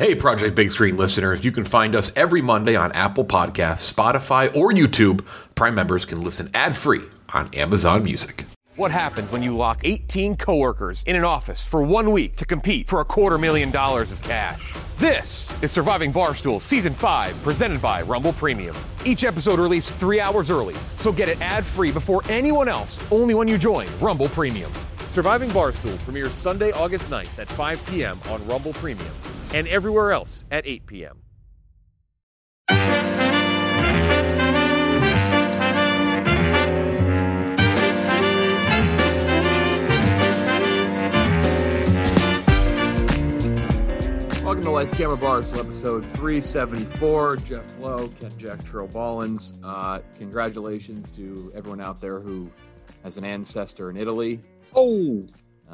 Hey, Project Big Screen listeners, you can find us every Monday on Apple Podcasts, Spotify, or YouTube. Prime members can listen ad-free on Amazon Music. What happens when you lock 18 coworkers in an office for 1 week to compete for $250,000 of cash? This is Surviving Barstool Season 5, presented by Rumble Premium. Each episode released 3 hours early, so get it ad-free before anyone else, only when you join Rumble Premium. Surviving Barstool premieres Sunday, August 9th at 5 p.m. on Rumble Premium and everywhere else at 8 p.m. Welcome to Lights Camera Barstool, episode 374. Jeff Lowe, Ken Jack, Terrell Ballins. Congratulations to everyone out there who has an ancestor in Italy. Oh,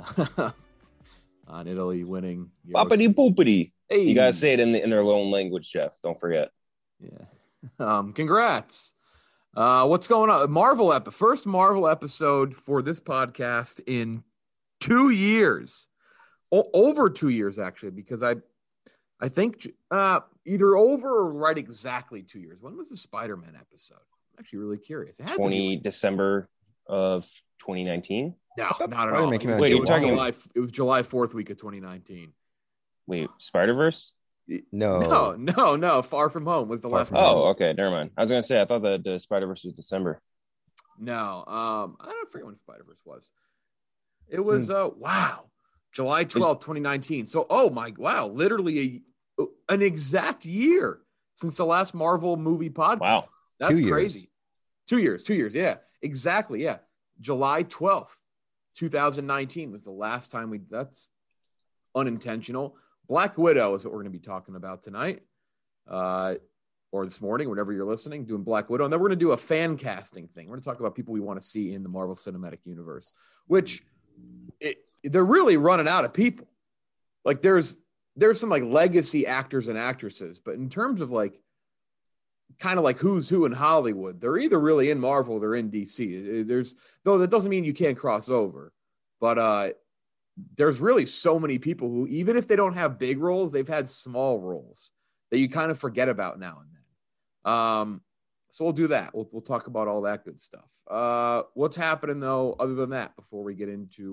on Italy winning. boppity boopity. Hey. You gotta say it in their own language, Jeff. Don't forget. Yeah. Congrats. What's going on? First Marvel episode for this podcast in 2 years. Over 2 years, actually, because I think either over or right exactly 2 years. When was the Spider-Man episode? I'm actually really curious. It had December of 2019. No, not at all. Wait, you're talking it was July 4th week of 2019. Wait, Spider-Verse? No. Far From Home was the last one. Oh, okay. Never mind. I was going to say, I thought that the Spider-Verse was December. No. I don't forget when Spider-Verse was. It was, July 12th, 2019. So, literally an exact year since the last Marvel movie podcast. Wow. That's crazy. 2 years. 2 years. Yeah, exactly. Yeah. July 12th, 2019 was the last time that's unintentional. Black Widow is what we're going to be talking about tonight or this morning, whenever you're listening, doing Black Widow. And then we're going to do a fan casting thing. We're going to talk about people we want to see in the Marvel Cinematic Universe, which they're really running out of people. Like there's some like legacy actors and actresses, but in terms of like kind of like who's who in Hollywood, they're either really in Marvel or they're in DC. Though that doesn't mean you can't cross over, but there's really so many people who, even if they don't have big roles, they've had small roles that you kind of forget about now and then. So we'll do that. We'll talk about all that good stuff. What's happening though, other than that, before we get into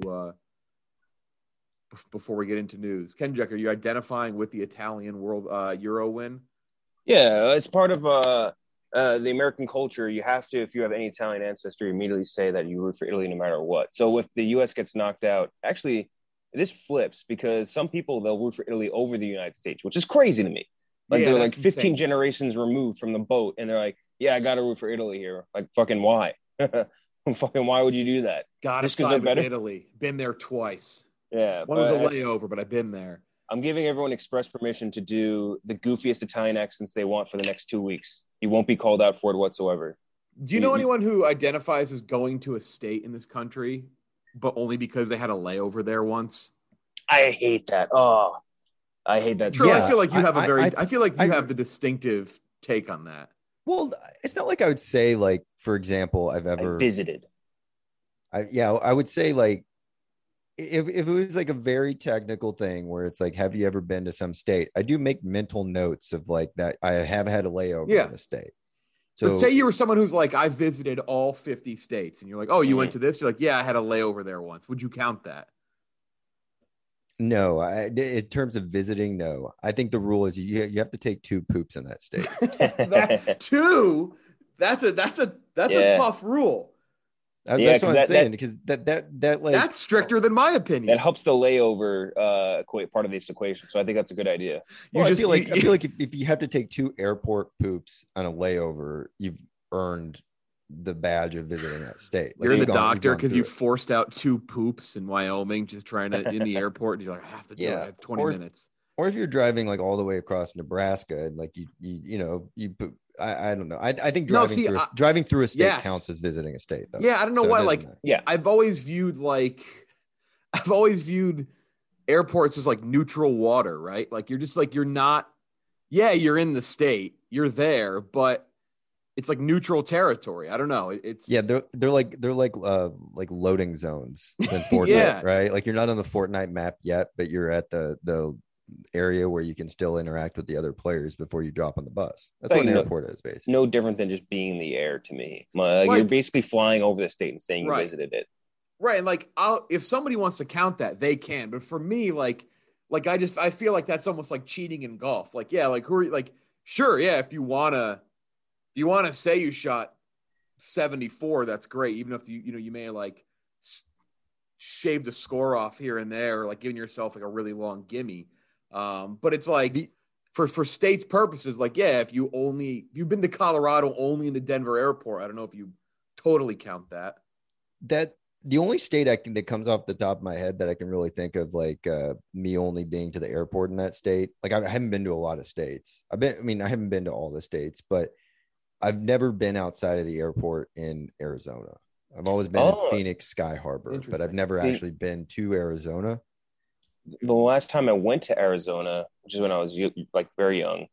news? Ken Jack, are you identifying with the Italian World Euro win? Yeah, it's part of the American culture. You have to, if you have any Italian ancestry, immediately say that you root for Italy no matter what. So if the U.S. gets knocked out, actually, this flips because some people, they'll root for Italy over the United States, which is crazy to me. Like they're like 15 insane. Generations removed from the boat, and they're like, yeah, I got to root for Italy here. Like, fucking why? Fucking why would you do that? Gotta side with Italy. Been there twice. Yeah. One was a layover, but I've been there. I'm giving everyone express permission to do the goofiest Italian accents they want for the next 2 weeks. You won't be called out for it whatsoever. Do you know anyone who identifies as going to a state in this country, but only because they had a layover there once? I hate that. Oh, I hate that. Sure, yeah, I feel like you have I feel like you have the distinctive take on that. Well, it's not like I would say, like, for example, I visited. I would say, like, if it was like a very technical thing where it's like, have you ever been to some state? I do make mental notes of like that. I have had a layover in a state. So but say you were someone who's like, I visited all 50 states, and you're like, oh, you went to this? You're like, yeah, I had a layover there once. Would you count that? No, in terms of visiting, no. I think the rule is you have to take 2 poops in that state. Two? That's a tough rule. That's what I'm saying, because that like, that's stricter than my opinion. That helps the layover part of this equation. So I think that's a good idea. I feel like if you have to take 2 airport poops on a layover, you've earned the badge of visiting that state. Like, you're the doctor because you forced out 2 poops in Wyoming, just trying to in the airport, and you're like, I have to do it. I have 20 minutes. Or if you're driving like all the way across Nebraska and like you poop. I don't know. I think driving through a state counts as visiting a state, though. Yeah, I don't know why. Like, I've always viewed airports as like neutral water, right? Like you're just like, you're not. Yeah, you're in the state, you're there, but it's like neutral territory. I don't know. It's they're like loading zones in Fortnite, right? Like you're not on the Fortnite map yet, but you're at the area where you can still interact with the other players before you drop on the bus. That's Like, what an airport is, basically. No different than just being in the air to me. You're basically flying over the state and saying you visited it. Right. And like, if somebody wants to count that, they can. But for me, like I feel like that's almost like cheating in golf. Like, yeah, like who are you, like, sure, yeah, if you wanna say you shot 74, that's great. Even if you may like shave the score off here and there, or like giving yourself like a really long gimme. But it's like for states purposes, like, yeah, if you've been to Colorado only in the Denver airport, I don't know if you totally count that. The only state that comes off the top of my head that I can really think of, like me only being to the airport in that state. Like I haven't been to a lot of states. I haven't been to all the states, but I've never been outside of the airport in Arizona. I've always been in Phoenix Sky Harbor, but I've never actually been to Arizona. The last time I went to Arizona, which is when I was like very young,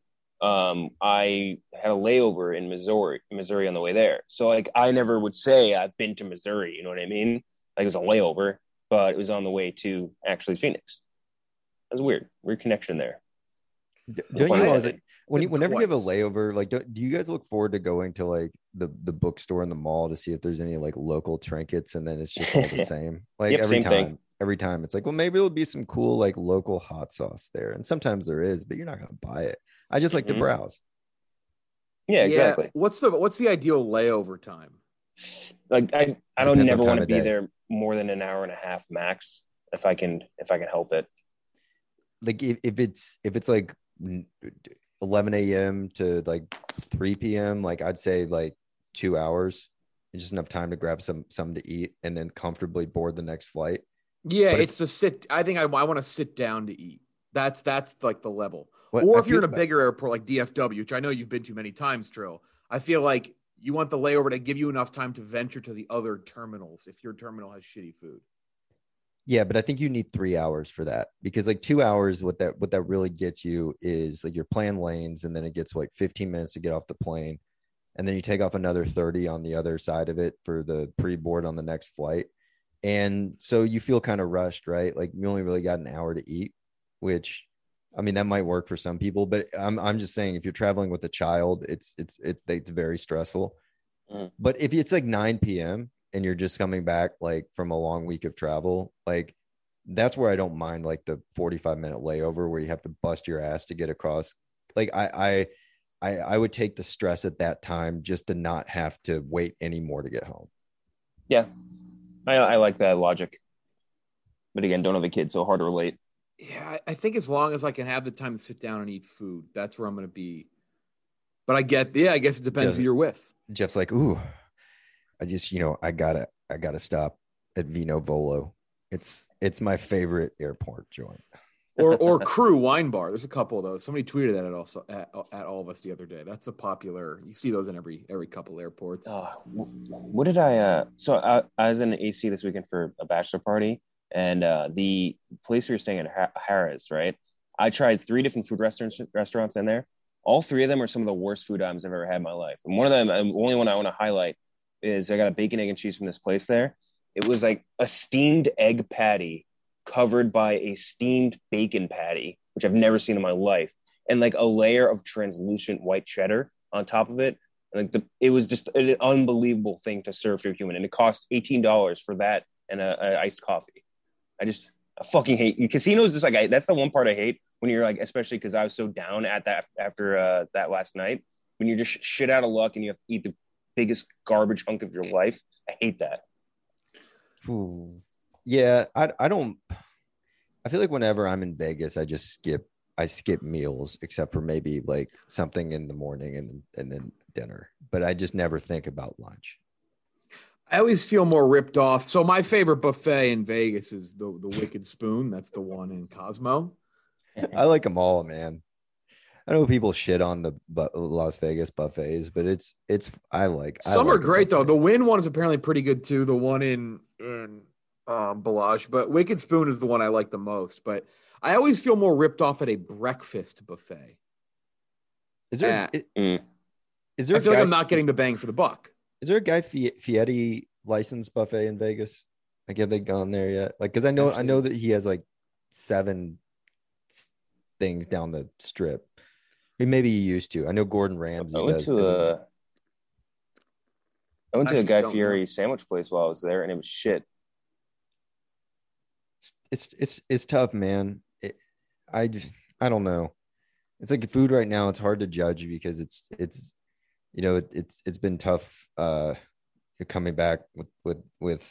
I had a layover in Missouri on the way there. So like I never would say I've been to Missouri, you know what I mean? Like it was a layover, but it was on the way to actually Phoenix. That was weird connection there. Don't you always, whenever you have a layover, like do you guys look forward to going to like the bookstore in the mall to see if there's any like local trinkets, and then it's just all the same? Like every time it's like, well, maybe there'll be some cool like local hot sauce there, and sometimes there is, but you're not gonna buy it. I just like to browse. Yeah, exactly. What's the ideal layover time? Like I don't never want to be there more than an hour and a half max if I can help it. Like if it's like 11 a.m. to like 3 p.m., like I'd say like 2 hours, just enough time to grab something to eat and then comfortably board the next flight. Yeah, I think I want to sit down to eat. That's like the level. Or if you're in a bigger airport like DFW, which I know you've been to many times, Trill, I feel like you want the layover to give you enough time to venture to the other terminals if your terminal has shitty food. Yeah, but I think you need 3 hours for that, because like 2 hours, what that really gets you is like you're playing lanes, and then it gets like 15 minutes to get off the plane, and then you take off another 30 on the other side of it for the pre-board on the next flight. And so you feel kind of rushed, right? Like you only really got an hour to eat, which, I mean, that might work for some people, but I'm just saying if you're traveling with a child, it's very stressful. But if it's like 9 p.m. and you're just coming back like from a long week of travel, like that's where I don't mind like the 45-minute layover where you have to bust your ass to get across. Like I would take the stress at that time just to not have to wait anymore to get home. Yeah, I like that logic. But again, don't have a kid, so hard to relate. Yeah, I think as long as I can have the time to sit down and eat food, that's where I'm going to be. But I guess it depends who you're with. Jeff's like, ooh, I just, I gotta stop at Vino Volo. It's my favorite airport joint. or Crew Wine Bar. There's a couple of those. Somebody tweeted that at all of us the other day. That's a popular. You see those in every couple airports. What did I? So I was in AC this weekend for a bachelor party, and the place we were staying at, Harrah's, right? I tried 3 different food restaurants in there. All 3 of them are some of the worst food items I've ever had in my life. And one of them, the only one I want to highlight, is I got a bacon, egg, and cheese from this place there. It was like a steamed egg patty covered by a steamed bacon patty, which I've never seen in my life, and like a layer of translucent white cheddar on top of it. Like it was just an unbelievable thing to serve to a human, and it cost $18 for that and a iced coffee. I fucking hate casinos. Just like that's the one part I hate when you're like, especially because I was so down at that after that last night, when you're just shit out of luck and you have to eat the biggest garbage hunk of your life. I hate that. Ooh. Yeah, I don't. I feel like whenever I'm in Vegas, I skip meals, except for maybe like something in the morning and then dinner. But I just never think about lunch. I always feel more ripped off. So my favorite buffet in Vegas is the Wicked Spoon. That's the one in Cosmo. I like them all, man. I know people shit on the Las Vegas buffets, but I like some are great though. The Wynn one is apparently pretty good too. The one in Bellagio, but Wicked Spoon is the one I like the most. But I always feel more ripped off at a breakfast buffet. Is there? I feel like I'm not getting the bang for the buck. Is there a Guy Fieri licensed buffet in Vegas? Like, have they gone there yet? Like, because I know that he has like 7 things down the strip. Maybe he used to. I know Gordon Ramsay does. I went to a Guy Fieri sandwich place while I was there, and it was shit. It's tough, man. I don't know. It's like food right now. It's hard to judge because it's been tough coming back with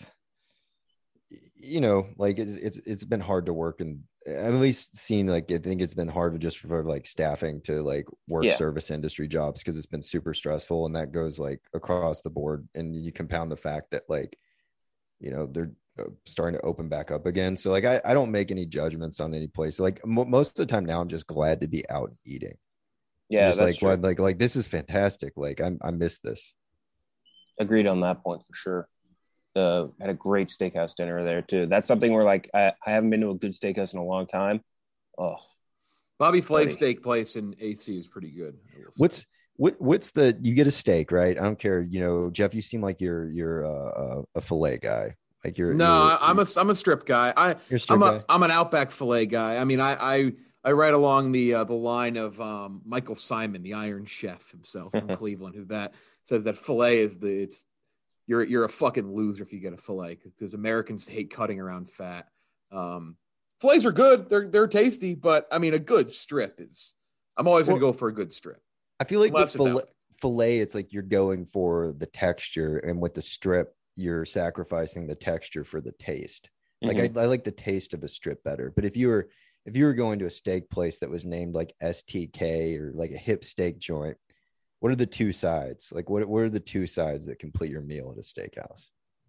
like it's been hard to work, and I've at least seen like I think it's been hard just for like staffing to like work service industry jobs because it's been super stressful, and that goes like across the board. And you compound the fact that like they're starting to open back up again. So like I don't make any judgments on any place. Like most of the time now, I'm just glad to be out eating. Yeah, just like true. like this is fantastic. Like I miss this. Agreed on that point for sure. Had a great steakhouse dinner there too. That's something where like I haven't been to a good steakhouse in a long time. Oh, Bobby Flay's steak place in AC is pretty good. What's the you get a steak, right? I don't care. Jeff, you seem like you're a fillet guy. Like I'm a strip guy. I'm an Outback filet guy. I mean, I write along the line of Michael Simon, the Iron Chef himself from Cleveland, who that says that filet is you're a fucking loser if you get a filet because Americans hate cutting around fat. Fillets are good. They're tasty, but I mean, a good strip is. I'm always going to go for a good strip. I feel like with filet, it's like you're going for the texture, and with the strip, you're sacrificing the texture for the taste. Like I like the taste of a strip better. But if you were going to a steak place that was named like STK or like a hip steak joint, what are the two sides? Like what are the two sides that complete your meal at a steakhouse?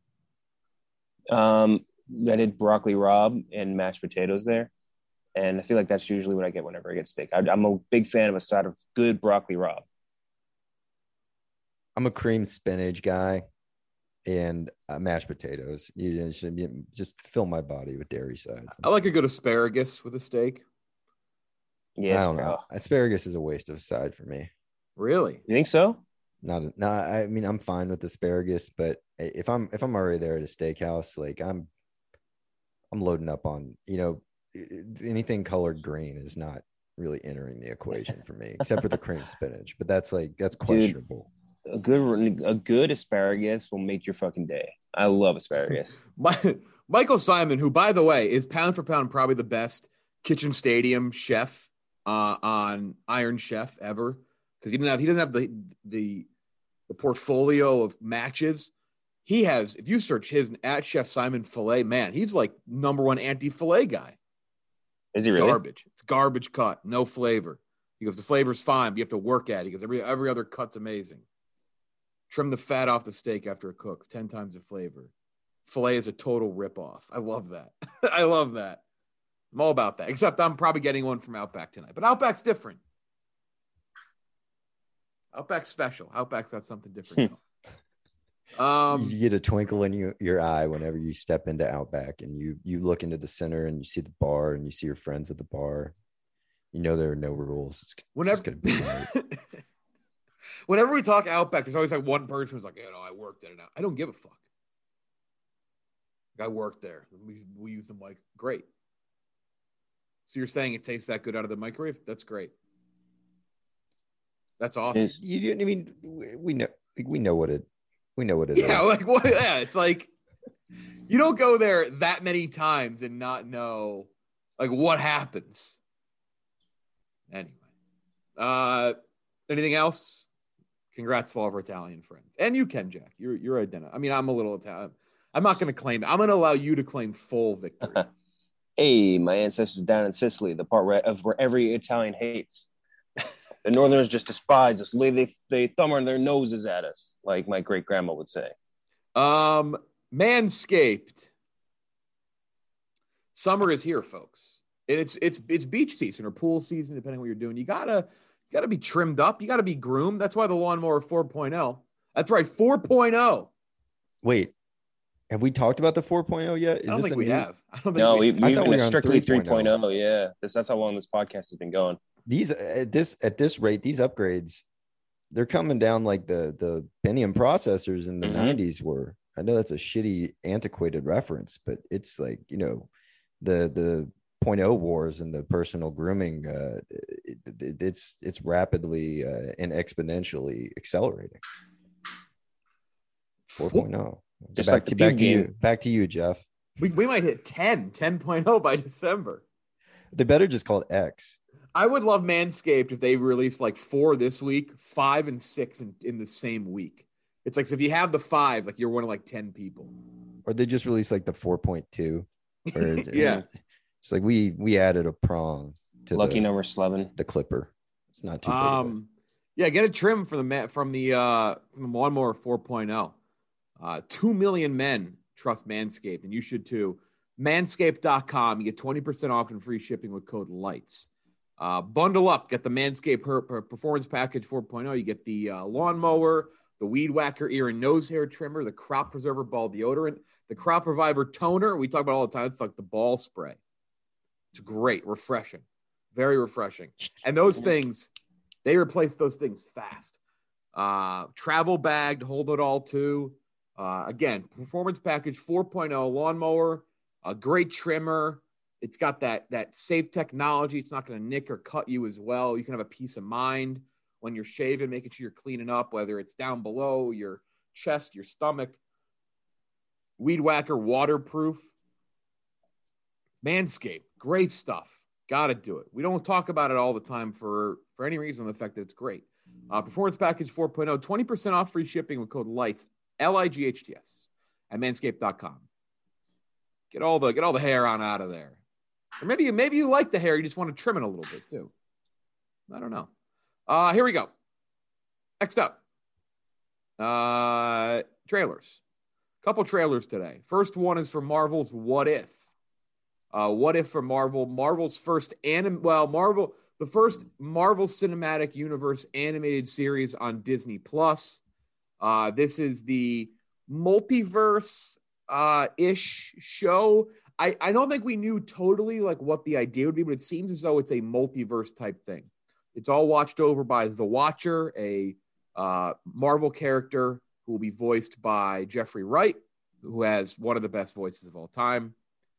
I did broccoli rabe and mashed potatoes there. And I feel like that's usually what I get whenever I get steak. I'm a big fan of a side of good broccoli rabe. I'm a cream spinach guy and mashed potatoes. You should just fill my body with dairy sides. I like a good asparagus with a steak. Yes, I don't know. Asparagus is a waste of a side for me. Really? You think so? No. I mean, I'm fine with asparagus, but if I'm already there at a steakhouse, like I'm loading up on, anything colored green is not really entering the equation for me, except for the cream spinach. But that's questionable. Dude, a good asparagus will make your fucking day. I love asparagus. Michael Simon, who by the way is pound for pound probably the best kitchen stadium chef on Iron Chef ever, because he doesn't have the portfolio of matches. He has, if you search his at Chef Simon Filet, man, he's like number one anti-filet guy. Is he really? Garbage. It's garbage cut, no flavor. He goes, the flavor's fine, but you have to work at it. He goes, every other cut's amazing. Trim the fat off the steak after it cooks, 10 times the flavor. Filet is a total ripoff. I love that. I love that. I'm all about that, except I'm probably getting one from Outback tonight. But Outback's different. Outback's special. Outback's got something different. You get a twinkle in your eye whenever you step into Outback and you look into the center and you see the bar and you see your friends at the bar. There are no rules. It's just going to be great. Whenever we talk Outback, there's always like one person who's like, I worked at it. I don't give a fuck. I worked there. We use the mic. Great. So you're saying it tastes that good out of the microwave? That's great. That's awesome. We know what it is. Yeah, like what? Yeah, it's like you don't go there that many times and not know like what happens. Anyway, anything else? Congrats to all of our Italian friends, and you, Ken Jack. You're identical. I mean, I'm a little Italian. I'm not going to claim it. I'm going to allow you to claim full victory. Hey, my ancestors down in Sicily, the part where every Italian hates. The Northerners just despise us. They thumb on their noses at us, like my great grandma would say. Manscaped. Summer is here, folks. And it's beach season or pool season, depending on what you're doing. You gotta be trimmed up. You gotta be groomed. That's why the Lawnmower 4.0. That's right, 4.0. Wait, have we talked about the 4.0 yet? I don't think we have. No, we've been strictly 3.0. Yeah, that's how long this podcast has been going. These at this rate, these upgrades, they're coming down like the Pentium processors in the 90s were. I know that's a shitty, antiquated reference, but it's like the .0 wars and the personal grooming, it's rapidly and exponentially accelerating. 4.0. Just back to you, Jeff. We might hit 10.0 by December. They better just call it X. I would love Manscaped if they released like 4 this week, 5 and 6 in the same week. It's like, so if you have the 5, like you're one of like 10 people. Or they just released like the 4.2. Yeah. It's like we added a prong to lucky number 11. The clipper. It's not too big. Yeah, get a trim from the Lawnmower 4.0. 2 million men trust Manscaped, and you should too. Manscaped.com. You get 20% off and free shipping with code LIGHTS. Bundle up. Get the Manscaped Performance Package 4.0. You get the lawnmower, the Weed Whacker ear and nose hair trimmer, the Crop Preserver ball deodorant, the Crop Reviver toner. We talk about it all the time. It's like the ball spray. It's great, refreshing, very refreshing. And those things, they replace those things fast. Travel bag to hold it all too. Again, Performance Package 4.0 lawnmower, a great trimmer. It's got that safe technology. It's not going to nick or cut you as well. You can have a peace of mind when you're shaving, making sure you're cleaning up, whether it's down below your chest, your stomach. Weed Whacker, waterproof. Manscaped, great stuff. Got to do it. We don't talk about it all the time for any reason, the fact that it's great. Performance Package 4.0, 20% off free shipping with code LIGHTS, LIGHTS, at manscaped.com. Get all the hair on out of there. Or maybe you like the hair, you just want to trim it a little bit too. I don't know. Here we go. Next up. Trailers. Couple trailers today. First one is for Marvel's What If. What If for Marvel. Marvel's first the first Marvel Cinematic Universe animated series on Disney Plus. This is the multiverse ish show. I don't think we knew totally like what the idea would be, but it seems as though it's a multiverse type thing. It's all watched over by The Watcher, a Marvel character who will be voiced by Jeffrey Wright, who has one of the best voices of all time.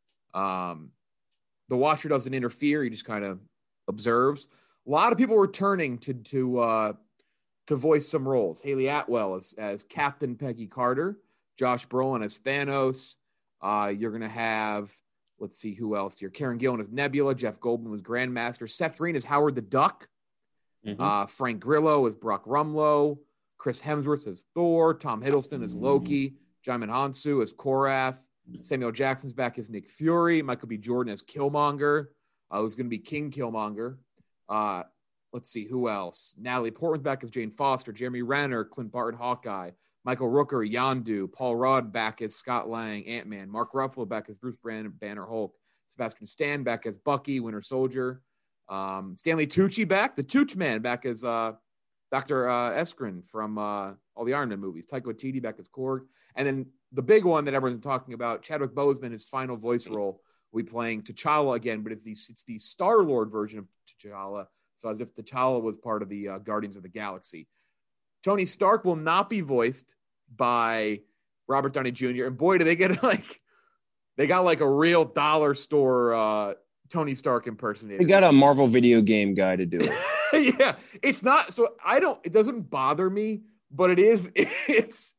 The Watcher doesn't interfere; he just kind of observes. A lot of people returning to voice some roles. Haley Atwell as Captain Peggy Carter, Josh Brolin as Thanos. You're gonna have, let's see who else here. Karen Gillan as Nebula. Jeff Goldblum was Grandmaster. Seth Green as Howard the Duck. Mm-hmm. Frank Grillo as Brock Rumlow. Chris Hemsworth as Thor. Tom Hiddleston as Loki. Jaimin Hansu as Korath. Samuel Jackson's back as Nick Fury. Michael B. Jordan as Killmonger. Who's going to be King Killmonger. Let's see who else. Natalie Portman's back as Jane Foster. Jeremy Renner, Clint Barton, Hawkeye. Michael Rooker, Yondu. Paul Rudd back as Scott Lang, Ant-Man. Mark Ruffalo back as Bruce Banner, Hulk. Sebastian Stan back as Bucky, Winter Soldier. Stanley Tucci back, the Tooch Man back as Dr. Eskrin from all the Iron Man movies. Taika Waititi back as Korg. And then the big one that everyone's talking about, Chadwick Boseman, his final voice role, will be playing T'Challa again, but it's the Star-Lord version of T'Challa, so as if T'Challa was part of the Guardians of the Galaxy. Tony Stark will not be voiced by Robert Downey Jr., and boy, do they get they got like a real dollar store Tony Stark impersonator. They got a Marvel video game guy to do it. Yeah, it's not, so it doesn't bother me, but it's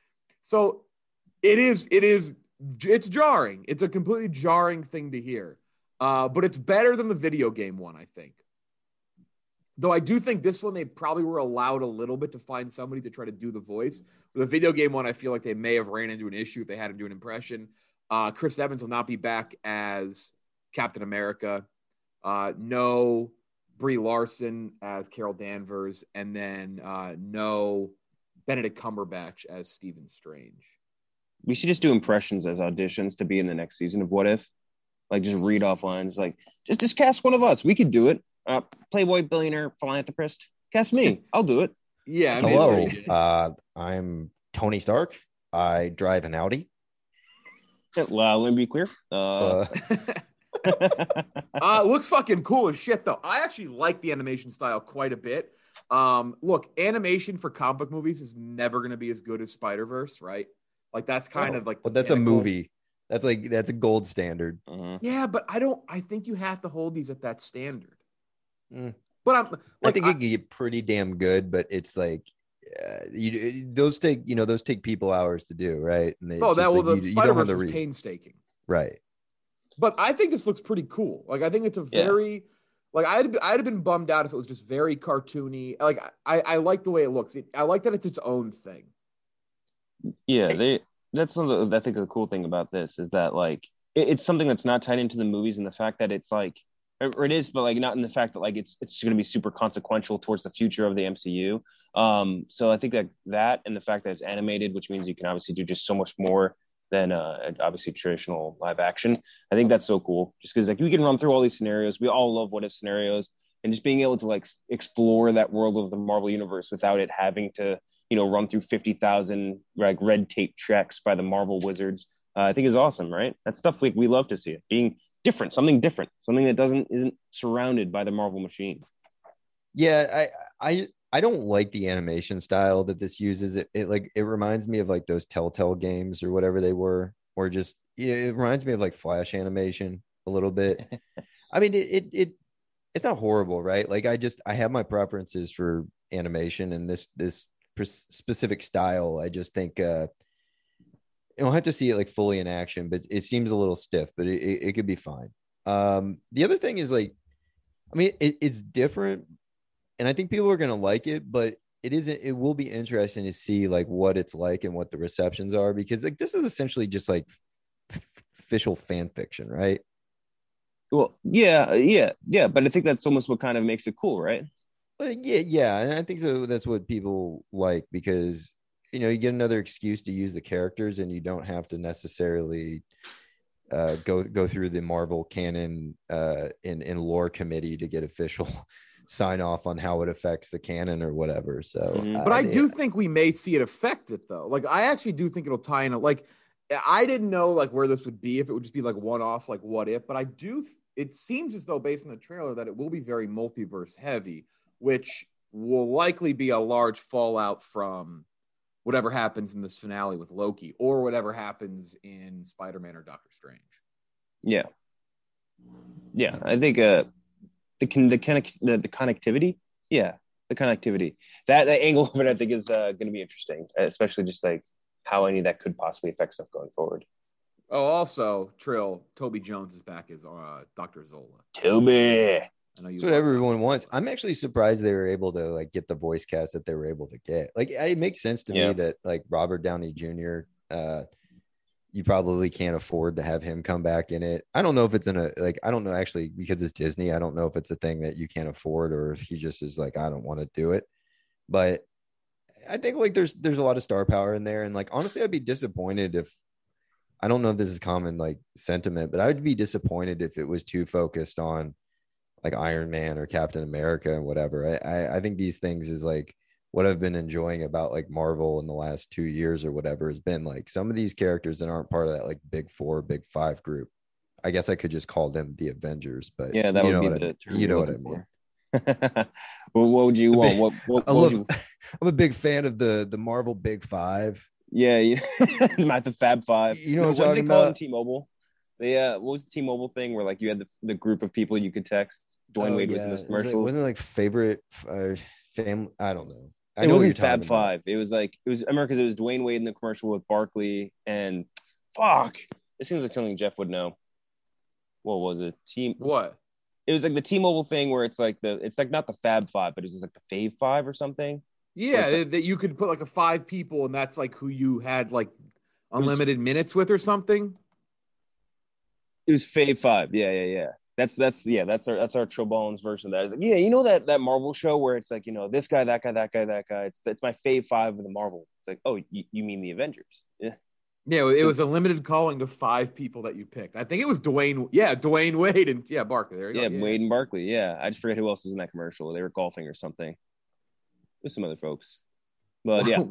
jarring. It's a completely jarring thing to hear. But it's better than the video game one, I think. Though I do think this one, they probably were allowed a little bit to find somebody to try to do the voice. With the video game one, I feel like they may have ran into an issue if they had him do an impression. Chris Evans will not be back as Captain America. No Brie Larson as Carol Danvers. And then no Benedict Cumberbatch as Stephen Strange. We should just do impressions as auditions to be in the next season of What If. Like, just read off lines. Like, just cast one of us. We could do it. Playboy, billionaire, philanthropist. Cast me. I'll do it. Yeah. Hello. I'm Tony Stark. I drive an Audi. Let me be clear. Looks fucking cool as shit, though. I actually like the animation style quite a bit. Look, animation for comic book movies is never going to be as good as Spider-Verse, right? Like, that's kind of like. But that's a movie. That's a gold standard. Yeah, but I think you have to hold these at that standard. Mm. But I think it can get pretty damn good, but it's like those take people hours to do, right? And the Spider-Verse was painstaking, right? But I think this looks pretty cool. Like I think it's a very like I'd have been bummed out if it was just very cartoony. Like I like the way it looks. I like that it's its own thing. Yeah, that's I think the cool thing about this is that like it's something that's not tied into the movies, and the fact that it's like, or it is, but like not in the fact that like it's going to be super consequential towards the future of the MCU. So I think that and the fact that it's animated, which means you can obviously do just so much more than obviously traditional live action. I think that's so cool, just because like we can run through all these scenarios. We all love what if scenarios, and just being able to like explore that world of the Marvel universe without it having to run through 50,000 like red tape checks by the Marvel wizards. I think is awesome, right? That's stuff we love to see it being different, something that isn't surrounded by the Marvel machine. Yeah, I don't like the animation style that this uses. It reminds me of like those Telltale games or whatever they were, or just it reminds me of like Flash animation a little bit. I mean, it's not horrible, right? Like I have my preferences for animation, and this specific style, I just think you'll have to see it like fully in action, but it seems a little stiff, but it could be fine. The other thing is like, I mean, it's different, and I think people are going to like it, but it will be interesting to see like what it's like and what the receptions are, because like this is essentially just like official fan fiction, right? Well, yeah, but I think that's almost what kind of makes it cool, right? Yeah, and I think so. That's what people like, because you get another excuse to use the characters, and you don't have to necessarily go through the Marvel canon in lore committee to get official sign off on how it affects the canon or whatever. So, but I do think we may see it affect it though. Like I actually do think it'll tie in. Like I didn't know like where this would be, if it would just be like one-offs, like what if. But it seems as though based on the trailer that it will be very multiverse heavy, which will likely be a large fallout from whatever happens in this finale with Loki, or whatever happens in Spider-Man or Doctor Strange. Yeah. I think the connectivity. Yeah, the connectivity. That angle of it, I think, is going to be interesting, especially just like how any of that could possibly affect stuff going forward. Oh, also, Trill, Toby Jones is back as Dr. Zola. Toby. That's what everyone wants. I'm actually surprised they were able to like get the voice cast that they were able to get. Like it makes sense to me that like Robert Downey Jr. You probably can't afford to have him come back in it. I don't know if it's I don't know actually, because it's Disney. I don't know if it's a thing that you can't afford, or if he just is like, I don't want to do it. But I think like there's a lot of star power in there, and like honestly, I'd be disappointed if, I don't know if this is common like sentiment, but I would be disappointed if it was too focused on like Iron Man or Captain America and whatever. I think these things is like what I've been enjoying about like Marvel in the last 2 years or whatever has been like some of these characters that aren't part of that like big 4, big 5 group. I guess I could just call them the Avengers, but yeah, that would be the term you know what I mean. Well, what would you want? I'm a big fan of the Marvel Big 5. Yeah. Not the Fab 5. You know what I'm talking about? T-Mobile. What was the T-Mobile thing where like you had the group of people you could text? Dwayne Wade was in those commercials. Wasn't it like favorite family? I don't know. It wasn't Fab 5. It was America's. It was Dwayne Wade in the commercial with Barkley and fuck. It seems like something Jeff would know. What was it? What? It was like the T-Mobile thing where it's like not the Fab 5, but it was like the Fave 5 or something. Yeah, that you could put like a 5 people, and that's like who you had like unlimited minutes with or something. It was Fave 5. Yeah. That's our Trill Bones version of that. It's like, yeah, you know that Marvel show where it's like, this guy, that guy. It's my Fave 5 of the Marvel. It's like, oh, you mean the Avengers? Yeah. Yeah, it was a limited calling to 5 people that you picked. I think it was Dwayne Wade and Barkley. There you go. Wade and Barkley. Yeah, I just forget who else was in that commercial. They were golfing or something with some other folks. But yeah,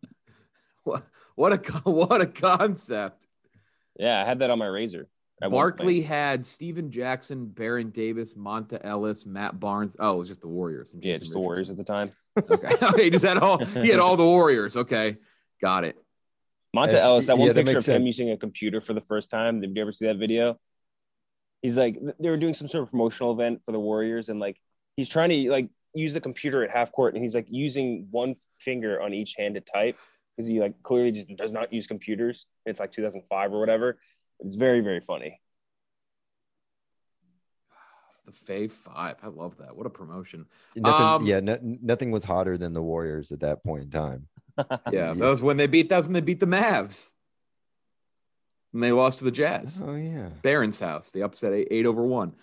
what a concept. Yeah, I had that on my Razor. Barkley had Steven Jackson, Baron Davis, Monta Ellis, Matt Barnes. Oh, it was just the Warriors. Yeah, just the Warriors at the time. Okay, he had all the Warriors. Okay, got it. Monta Ellis, that one that picture makes of him sense. using a computer for the first time. Did you ever see that video? He's like, they were doing some sort of promotional event for the Warriors, and like he's trying to like use the computer at half court, and he's like using one finger on each hand to type because he like clearly just does not use computers. It's like 2005 or whatever. It's very, very funny. The Fave Five. I love that. What a promotion. Nothing was hotter than the Warriors at that point in time. Yeah, that was when they beat the Mavs. And they lost to the Jazz. Oh yeah. Barron's house. They upset 8-1.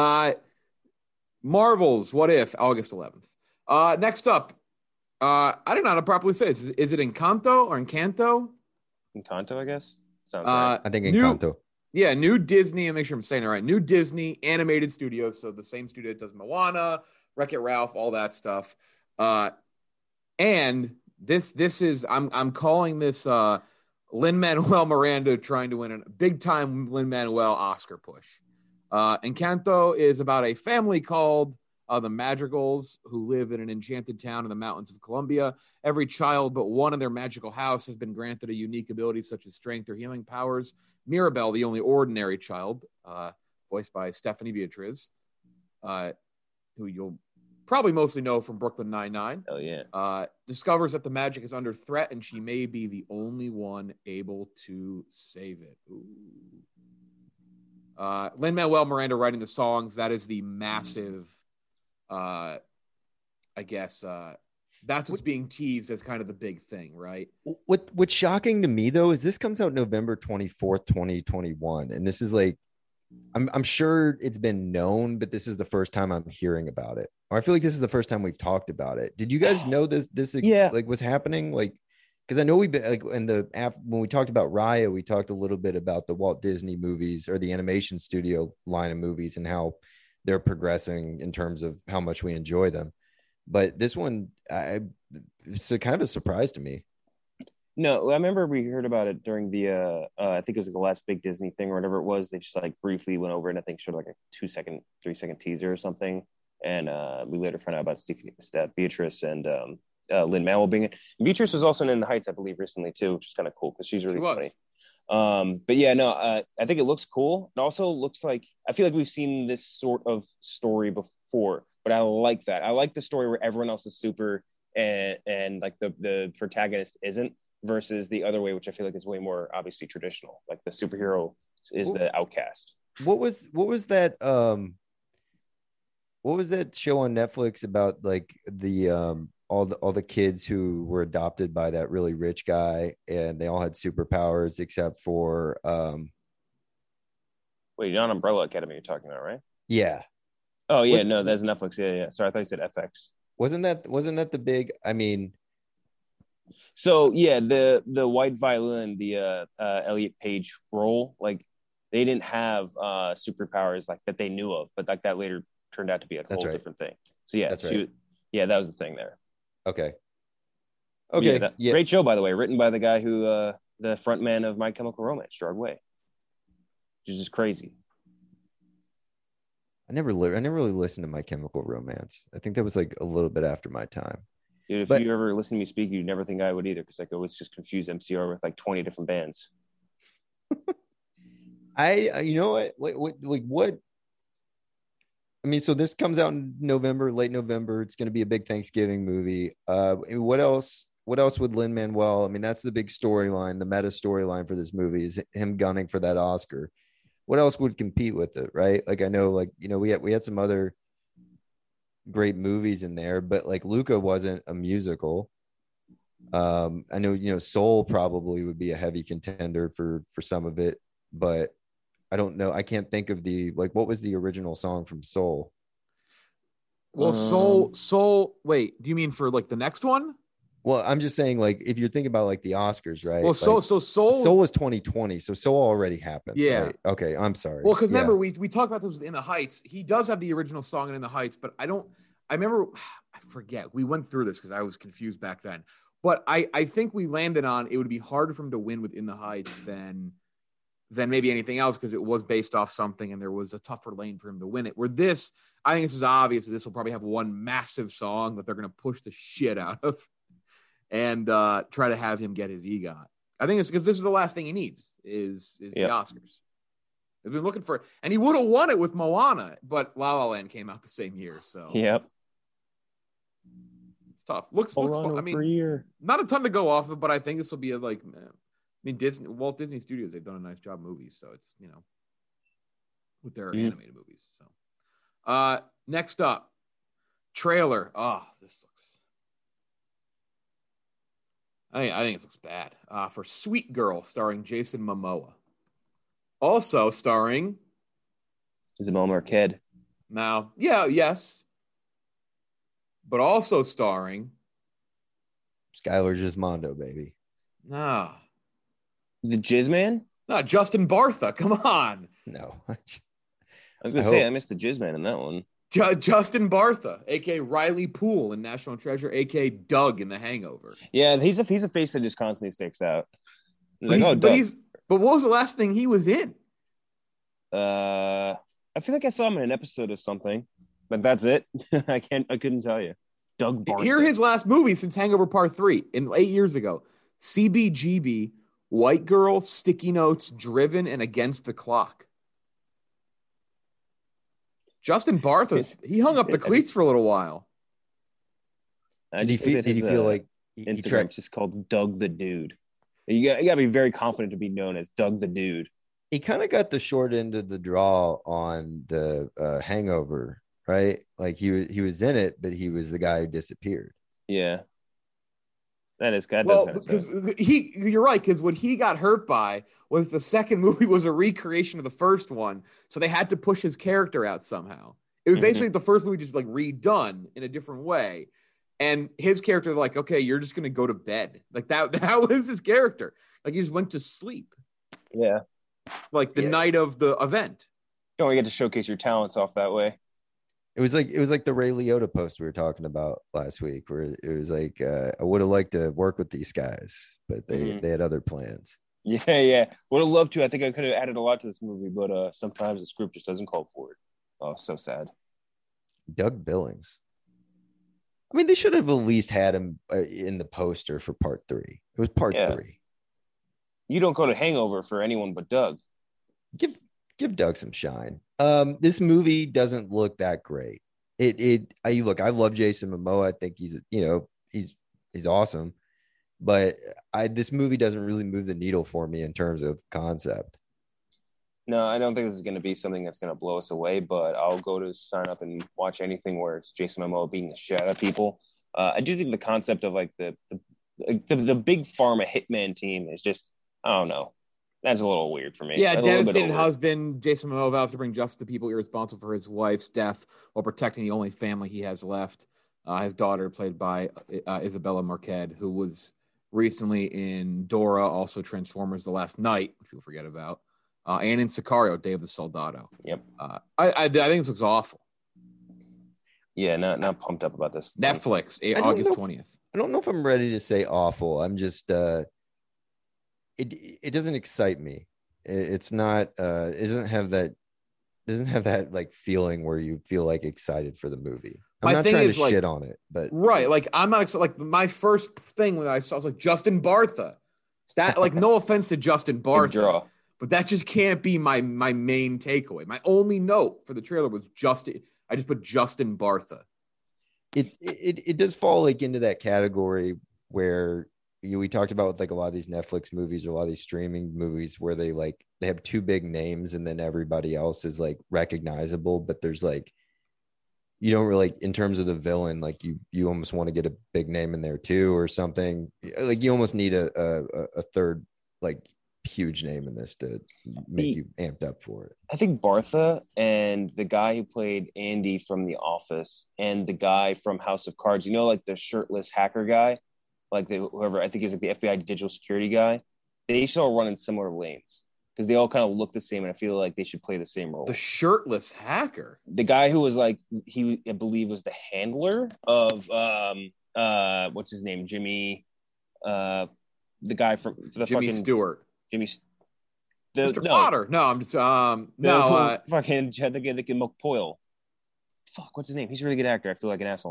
Marvel's What If, August 11th. Next up, I don't know how to properly say this. Is it Encanto or Encanto? Encanto, I guess. Sounds right. I think Encanto. Yeah, new Disney, and make sure I'm saying it right. New Disney animated studio, so the same studio that does Moana, Wreck-It Ralph, all that stuff. And this is I'm calling this Lin-Manuel Miranda trying to win a big-time Lin-Manuel Oscar push. Encanto is about a family called the Madrigals who live in an enchanted town in the mountains of Colombia. Every child but one in their magical house has been granted a unique ability such as strength or healing powers. Mirabel, the only ordinary child, voiced by Stephanie Beatriz, who you'll probably mostly know from Brooklyn Nine-Nine. Oh, yeah. Discovers that the magic is under threat and she may be the only one able to save it. Lin-Manuel Miranda writing the songs. That is the massive, I guess, that's what's being teased as kind of the big thing, right? What's shocking to me though is this comes out November 24th, 2021, and this is like, I'm sure it's been known, but this is the first time I'm hearing about it. Or I feel like this is the first time we've talked about it. Did you guys know this like was happening? Like, because I know we've been like in the app when we talked about Raya, we talked a little bit about the Walt Disney movies or the animation studio line of movies and how they're progressing in terms of how much we enjoy them. But this one, it's kind of a surprise to me. No, I remember we heard about it during the, I think it was like the last big Disney thing or whatever it was. They just like briefly went over it and I think showed like a 3-second teaser or something. And we later found out about Beatrice and Lin-Manuel being it. Beatrice was also in The Heights, I believe, recently too, which is kind of cool because she's really funny. But yeah, no, I think it looks cool. It also looks like, I feel like we've seen this sort of story before, but I like that. I like the story where everyone else is super and like the protagonist isn't, versus the other way, which I feel like is way more obviously traditional. Like the superhero is the outcast. What was that? What was that show on Netflix about like the all the kids who were adopted by that really rich guy and they all had superpowers except for Wait, you're on Umbrella Academy you're talking about, right? Yeah. Oh yeah, no, that's Netflix. Yeah. Sorry, I thought you said FX. Wasn't that the big? I mean, so yeah, the white violin, the Elliot Page role, like they didn't have superpowers like that they knew of, but like that later turned out to be a whole different thing. So yeah, that's right. Yeah, that was the thing there. Okay. Yeah, great show, by the way, written by the guy who the front man of My Chemical Romance, Gerard Way, which is just crazy. I never really listened to My Chemical Romance. I think that was like a little bit after my time. Dude, if you ever listen to me speak, you'd never think I would either, because like I always just confuse MCR with like 20 different bands. You know what? I mean, so this comes out in November, late November. It's going to be a big Thanksgiving movie. What else would Lin-Manuel? I mean, that's the big storyline, the meta storyline for this movie is him gunning for that Oscar. What else would compete with it, right? Like I know, like we had some other great movies in there, but like Luca wasn't a musical. I know Soul probably would be a heavy contender for some of it, but I don't know. I can't think of what was the original song from Soul? Well, Soul. Wait, do you mean for like the next one? Well, I'm just saying, like, if you're thinking about like the Oscars, right? Well, Soul was 2020, so Soul already happened. Yeah. Right? Okay, I'm sorry. Well, because remember we talked about this with In the Heights. He does have the original song in In the Heights, but I forget. We went through this because I was confused back then. But I think we landed on it would be harder for him to win with In the Heights than maybe anything else because it was based off something and there was a tougher lane for him to win it. Where this, I think this is obvious. This will probably have one massive song that they're going to push the shit out of and try to have him get his EGOT. I think it's because this is the last thing he needs is the Oscars. They've been looking for it. And he would have won it with Moana, but La La Land came out the same year. So yep. It's tough. Looks fun. I mean, not a ton to go off of, but I think this will be Walt Disney Studios, they've done a nice job movies. So it's, with their animated movies. So next up, trailer. Oh, this looks, I think it looks bad. For Sweet Girl, starring Jason Momoa. Also starring Isabel Marquez. Now, yes. But also starring Skylar Gismondo, baby. Nah. The Jizz Man? No, Justin Bartha. Come on. No. I was going to say, I missed the Jizz Man in that one. Justin Bartha, a.k.a. Riley Poole in National Treasure, a.k.a. Doug in The Hangover. Yeah, he's a face that just constantly sticks out. But what was the last thing he was in? I feel like I saw him in an episode of something, but that's it. I couldn't tell you. Doug Bartha. Here, his last movie since Hangover Part 3 8 years ago. CBGB, White Girl, Sticky Notes, Driven, and Against the Clock. Justin Bartha, he hung up the cleats for a little while. Did he feel like Instagram's just called Doug the Dude? You got to be very confident to be known as Doug the Dude. He kind of got the short end of the draw on the Hangover, right? Like he was in it, but he was the guy who disappeared. Yeah, that is kind of because you're right, because what he got hurt by was the second movie was a recreation of the first one, so they had to push his character out somehow. It was basically the first movie just like redone in a different way, and his character like, okay, you're just gonna go to bed, like that was his character, like he just went to sleep. Yeah, like the night of the event. You don't get to showcase your talents off that way. It was like the Ray Liotta post we were talking about last week, where it was like, I would have liked to work with these guys, but they had other plans. Yeah. Would have loved to. I think I could have added a lot to this movie, but sometimes the script just doesn't call for it. Oh, so sad. Doug Billings. I mean, they should have at least had him in the poster for Part 3. It was Part 3. You don't go to Hangover for anyone but Doug. Give Doug some shine. This movie doesn't look that great. I love Jason Momoa. I think he's awesome, but this movie doesn't really move the needle for me in terms of concept. No, I don't think this is going to be something that's going to blow us away, but I'll go to sign up and watch anything where it's Jason Momoa beating the shit out of people. I do think the concept of like the big pharma hitman team is just, I don't know. That's a little weird for me. Yeah, devastated husband. Jason Momoa vows to bring justice to people irresponsible for his wife's death while protecting the only family he has left. His daughter, played by Isabella Marquez, who was recently in Dora, also Transformers: The Last Night, which people forget about, and in Sicario: Day of the Soldado. Yep. I think this looks awful. Yeah, not pumped up about this. Netflix, August 20th. I don't know if I'm ready to say awful. I'm just it doesn't excite me. It's not it doesn't have that like feeling where you feel like excited for the movie. I'm not trying to shit on it, but right, like I'm not excited. Like my first thing when I saw was like Justin Bartha. That, like, no offense to Justin Bartha, but that just can't be my main takeaway. My only note for the trailer was I just put Justin Bartha. It does fall like into that category where we talked about with like a lot of these Netflix movies or a lot of these streaming movies where they have two big names and then everybody else is like recognizable, but there's like, you don't really, in terms of the villain, like you almost want to get a big name in there too or something. Like you almost need a third like huge name in this to make you amped up for it. I think Bartha and the guy who played Andy from The Office and the guy from House of Cards, like the shirtless hacker guy, like whoever, I think he's like the FBI digital security guy, they should all run in similar lanes because they all kind of look the same, and I feel like they should play the same role. The shirtless hacker, the guy who was like I believe was the handler of what's his name, Jimmy, the guy from the Jimmy fucking Stewart, Mr. Potter. No, I'm just fucking the McPoyle. Fuck, what's his name? He's a really good actor. I feel like an asshole now.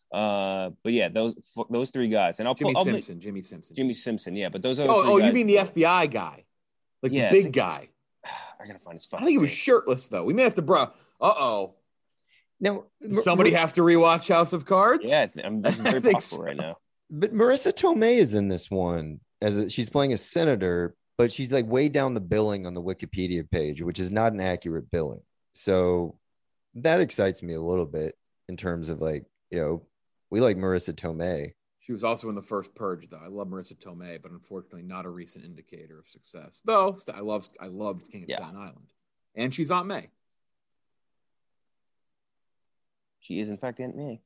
But yeah, those three guys, and Jimmy Simpson. Yeah, but those are Oh, you mean the FBI guy, like the big guy? I gotta find his. I think he was shirtless though. We may have to Now, somebody have to rewatch House of Cards? Yeah, that's very possible right now. But Marissa Tomei is in this one she's playing a senator, but she's like way down the billing on the Wikipedia page, which is not an accurate billing. So that excites me a little bit in terms of like, we like Marissa Tomei. She was also in the first Purge, though. I love Marissa Tomei, but unfortunately not a recent indicator of success. Though I loved King of Staten Island. And she's Aunt May. She is, in fact, Aunt May.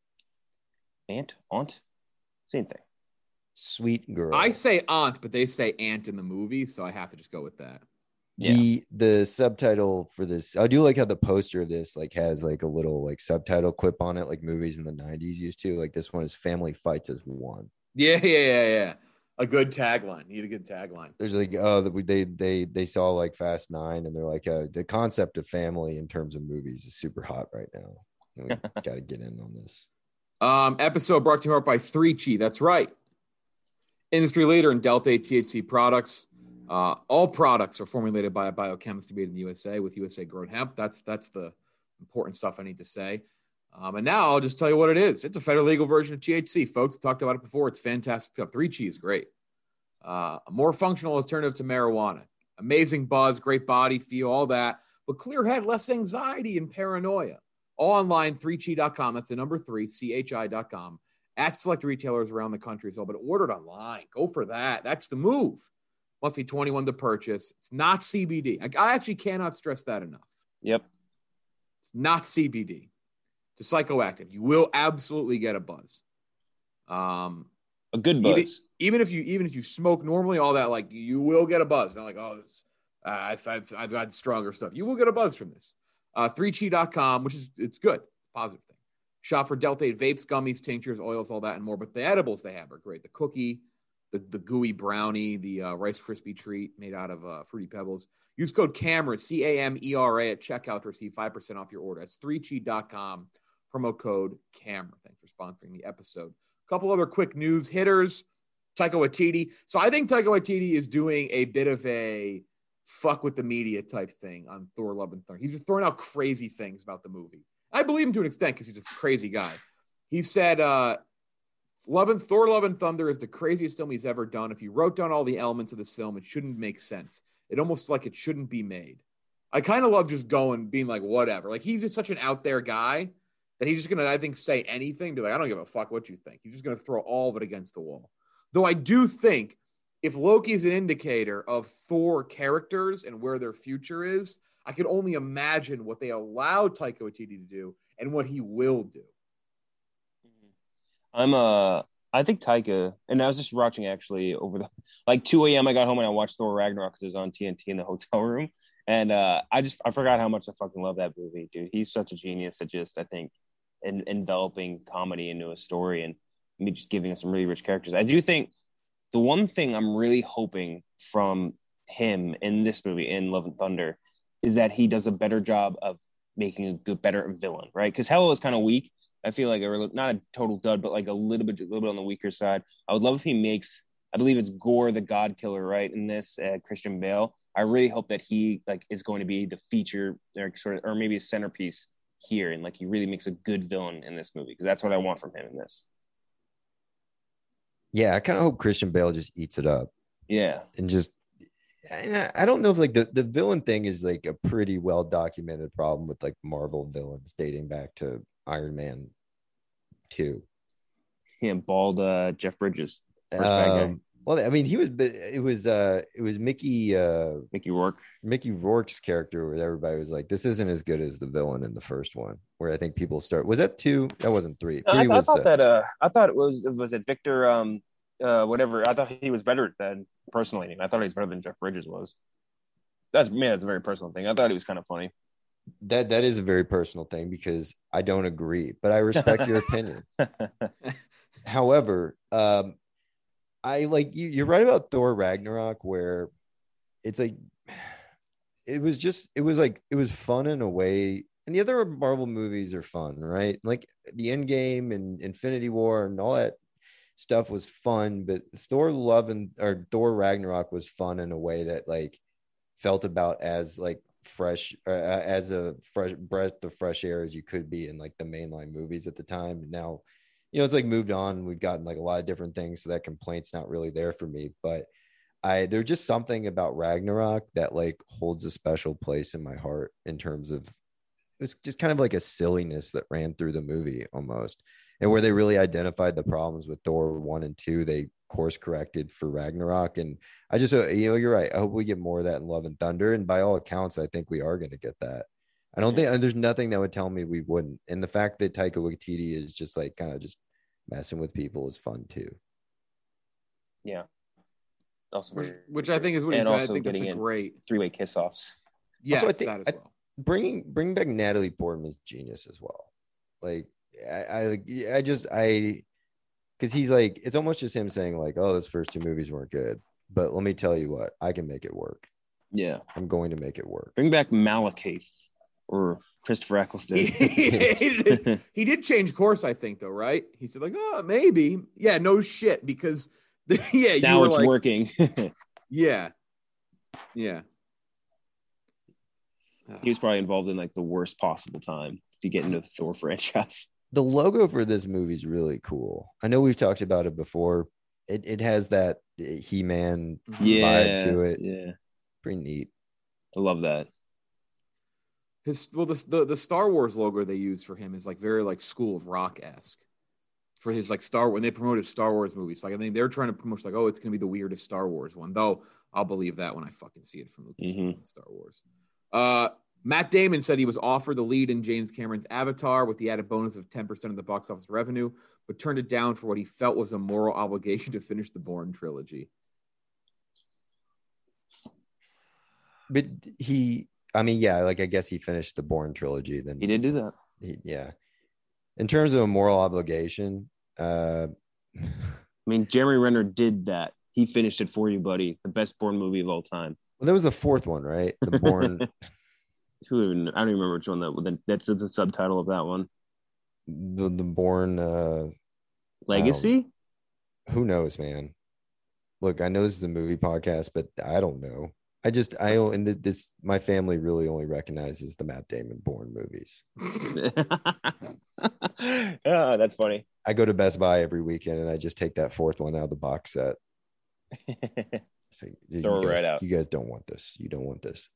Aunt, same thing. Sweet girl. I say aunt, but they say aunt in the movie, so I have to just go with that. Yeah. The subtitle for this, I do like how the poster of this like has like a little like subtitle quip on it, like movies in the 90s used to. Like this one is Family Fights as One. Yeah. A good tagline. You need a good tagline. There's like, they saw like Fast 9 and they're like, the concept of family in terms of movies is super hot right now. We got to get in on this. Episode brought to you by 3Chi. That's right. Industry leader in Delta 8 THC products. All products are formulated by a biochemist made in the USA with USA grown hemp. That's the important stuff I need to say. And now I'll just tell you what it is. It's a federal legal version of THC. Folks talked about it before. It's fantastic stuff. 3Chi is great. A more functional alternative to marijuana. Amazing buzz, great body feel, all that. But clear head, less anxiety and paranoia. All online, 3chi.com. That's the number 3, CHI.com. At select retailers around the country as well, but ordered online. Go for that. That's the move. Must be 21 to purchase. It's not CBD. I actually cannot stress that enough. Yep. It's not CBD. It's psychoactive. You will absolutely get a buzz. A good buzz. Even if you smoke normally, all that, like you will get a buzz. Not like, I've got stronger stuff. You will get a buzz from this. 3chi.com, which is it's good. It's a positive thing. Shop for Delta 8 vapes, gummies, tinctures, oils, all that and more. But the edibles they have are great. The cookie, the gooey brownie, the Rice Krispie treat made out of Fruity Pebbles. Use code CAMERA, CAMERA at checkout to receive 5% off your order. That's 3chi.com, promo code CAMERA. Thanks for sponsoring the episode. A couple other quick news hitters. Taika Waititi. So I think Taika Waititi is doing a bit of a fuck with the media type thing on Thor: Love and Thunder. He's just throwing out crazy things about the movie. I believe him to an extent because he's a crazy guy. He said, Thor: Love and Thunder is the craziest film he's ever done. If you wrote down all the elements of this film, it shouldn't make sense. It almost like it shouldn't be made. I kind of love just being like, whatever. Like, he's just such an out there guy that he's just going to, I think, say anything. Be like, I don't give a fuck what you think. He's just going to throw all of it against the wall. Though I do think if Loki is an indicator of Thor characters and where their future is, I can only imagine what they allowed Taika Waititi to do and what he will do. I think Taika, and I was just watching actually over the 2 a.m. I got home and I watched Thor Ragnarok because it was on TNT in the hotel room. And I forgot how much I fucking love that movie, dude. He's such a genius at just, I think, enveloping comedy into a story and me just giving us some really rich characters. I do think the one thing I'm really hoping from him in this movie, in Love and Thunder, is that he does a better job of making a better villain, right? Because Hela was kind of weak. I feel like not a total dud, but like a little bit on the weaker side. I would love if he makes, I believe it's Gore the God Killer, right? In this, Christian Bale. I really hope that he is going to be the feature or maybe a centerpiece here, and he really makes a good villain in this movie because that's what I want from him in this. Yeah, I kind of hope Christian Bale just eats it up. Yeah, and just. I don't know if the villain thing is a pretty well documented problem with Marvel villains dating back to Iron Man 2. Yeah, bald Jeff Bridges. First bad guy. Well, I mean, it was Mickey Rourke. Mickey Rourke's character where everybody was like, this isn't as good as the villain in the first one. Where I think people was that 2? That wasn't 3. 3 I thought it was it Victor whatever. I thought he was better than personally. I thought he was better than Jeff Bridges was. That's a very personal thing. I thought he was kind of funny. That is a very personal thing because I don't agree, but I respect your opinion. However, I like you. You're right about Thor Ragnarok, where it's it was fun in a way. And the other Marvel movies are fun, right? Like the Endgame and Infinity War and all that stuff was fun, but Thor Ragnarok was fun in a way that like felt about as like fresh as a fresh breath of fresh air as you could be in like the mainline movies at the time. Now, it's like moved on. We've gotten like a lot of different things, so that complaint's not really there for me. But there's just something about Ragnarok that like holds a special place in my heart in terms of it's just kind of like a silliness that ran through the movie almost, and where they really identified the problems with Thor 1 and 2, they course corrected for Ragnarok. And I just, you're right. I hope we get more of that in Love and Thunder. And by all accounts, I think we are going to get that. I don't think there's nothing that would tell me we wouldn't. And the fact that Taika Waititi is just like kind of just messing with people is fun too. Yeah. Also, which I think is what he's doing. I think that's a great three-way kiss-offs. Yes, also, I think that as well. Bringing back Natalie Portman is genius as well. Like because he's like, it's almost just him saying like, oh, those first two movies weren't good, but let me tell you what, I can make it work. Yeah, I'm going to make it work. Bring back Malekith or Christopher Eccleston. He did change course, I think, though, right? He said like, oh, maybe, yeah, no shit, because now it's like, working. yeah. He was probably involved in like the worst possible time to get into the Thor franchise. The logo for this movie is really cool. I know we've talked about it before. It has that He-Man vibe to it. Yeah, pretty neat. I love that. The Star Wars logo they use for him is like very like School of Rock-esque for his like when they promoted Star Wars movies. Like I think they're trying to promote like, oh, it's gonna be the weirdest Star Wars one. Though I'll believe that when I fucking see it from Lucasfilm Star Wars. Matt Damon said he was offered the lead in James Cameron's Avatar with the added bonus of 10% of the box office revenue, but turned it down for what he felt was a moral obligation to finish the Bourne trilogy. But I guess he finished the Bourne trilogy. Then he did do that. In terms of a moral obligation, Jeremy Renner did that. He finished it for you, buddy. The best Bourne movie of all time. Well, there was the fourth one, right? The Bourne. I don't even remember which one that's the subtitle of that one. The Bourne Legacy? Who knows, man? Look, I know this is a movie podcast, but I don't know. My family really only recognizes the Matt Damon Bourne movies. Oh, that's funny. I go to Best Buy every weekend and I just take that fourth one out of the box set. So throw it right out. You guys don't want this. You don't want this.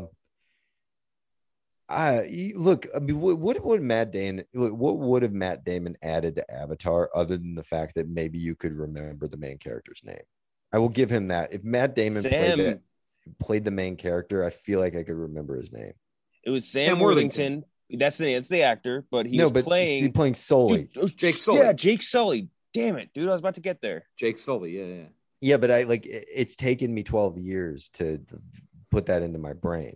What would Matt Damon added to Avatar other than the fact that maybe you could remember the main character's name? I will give him that. If Matt Damon played the main character, I feel like I could remember his name. It was Sam Worthington. That's the actor, but he's playing Sully. Jake Sully. Yeah, Jake Sully. Damn it, dude! I was about to get there. Jake Sully. Yeah. Yeah, but it's taken me 12 years to put that into my brain.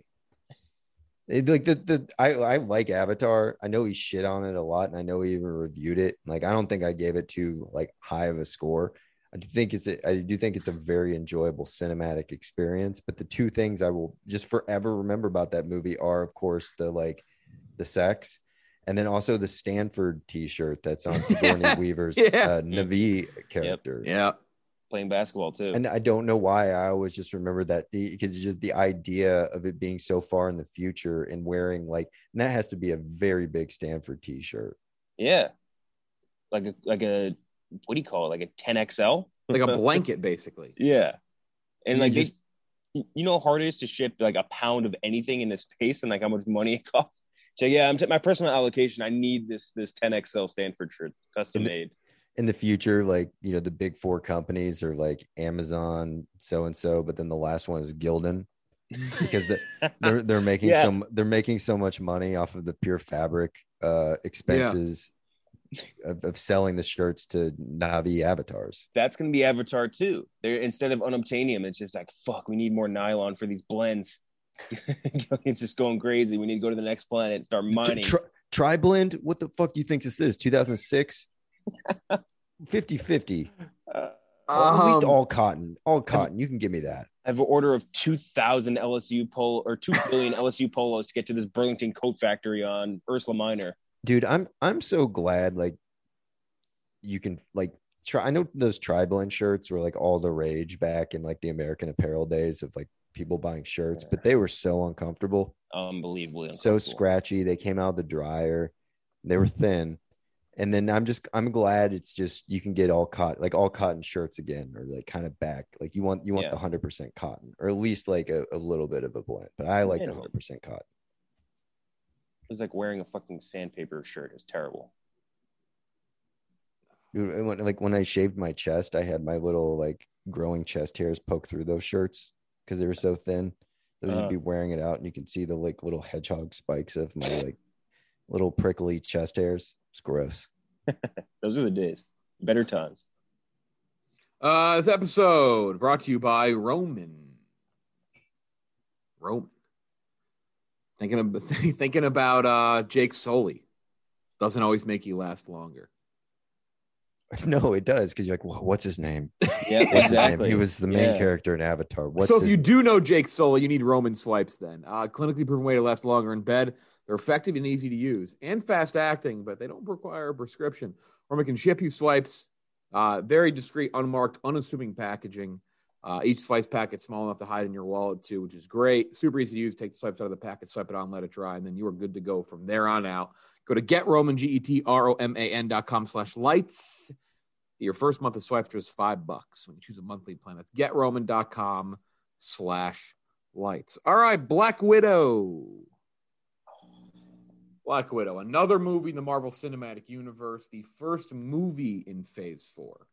I like Avatar. I know he shit on it a lot, and I know he even reviewed it. Like, I don't think I gave it too like high of a score. I do think it's a very enjoyable cinematic experience. But the two things I will just forever remember about that movie are, of course, the sex, and then also the Stanford T-shirt that's on Sigourney Weaver's Na'vi character. Yep. Yeah. Playing basketball too. And I don't know why I always just remember that because it's just the idea of it being so far in the future and wearing and that has to be a very big Stanford T-shirt. Yeah. Like a what do you call it? Like a 10XL? Like a blanket, basically. Yeah. And you know how hard it is to ship like a pound of anything in this space and like how much money it costs? So yeah, my personal allocation, I need this 10XL Stanford shirt, custom made. In the future, the big four companies are like Amazon, so-and-so, but then the last one is Gildan because they're making so much money off of the pure fabric expenses of selling the shirts to Na'vi avatars. That's going to be Avatar too. They're instead of unobtainium, it's just like, fuck, we need more nylon for these blends. It's just going crazy. We need to go to the next planet and start mining. Tri-blend? What the fuck do you think this is? 2006? 50-50. At least all cotton. All cotton. You can give me that. I have an order of 2,000 LSU polo or 2 billion LSU polos to get to this Burlington coat factory on Ursula Minor. Dude, I'm so glad like you can like try. I know those tri-blend shirts were like all the rage back in like the American Apparel days of like people buying shirts, but they were so uncomfortable. Unbelievably uncomfortable. So scratchy. They came out of the dryer. They were thin. And then I'm glad it's just you can get all cotton shirts again, or like kind of back. Like you want the 100% cotton, or at least like a little bit of a blend. But I like the 100% cotton. It was like wearing a fucking sandpaper shirt. It's terrible. Dude, when I shaved my chest, I had my little like growing chest hairs poke through those shirts because they were so thin. So you'd be wearing it out, and you can see the like little hedgehog spikes of my like little prickly chest hairs. It's gross. Those are the days. Better times. This episode brought to you by Roman. Thinking about Jake Sully doesn't always make you last longer. No, it does, because you're like, well, what's his name? Yeah, exactly. He was the main character in Avatar. So if you do know Jake Sully, you need Roman swipes then. Clinically proven way to last longer in bed. They're effective and easy to use and fast acting, but they don't require a prescription. Roman can ship you swipes, very discreet, unmarked, unassuming packaging. Each swipe packet small enough to hide in your wallet too, which is great. Super easy to use. Take the swipes out of the packet, swipe it on, let it dry, and then you are good to go from there on out. Go to GetRoman, GetRoman.com/lights. Your first month of swipes is $5 when you choose a monthly plan. That's GetRoman.com/lights. All right, Black Widow. Another movie in the Marvel Cinematic Universe, the first movie in Phase 4,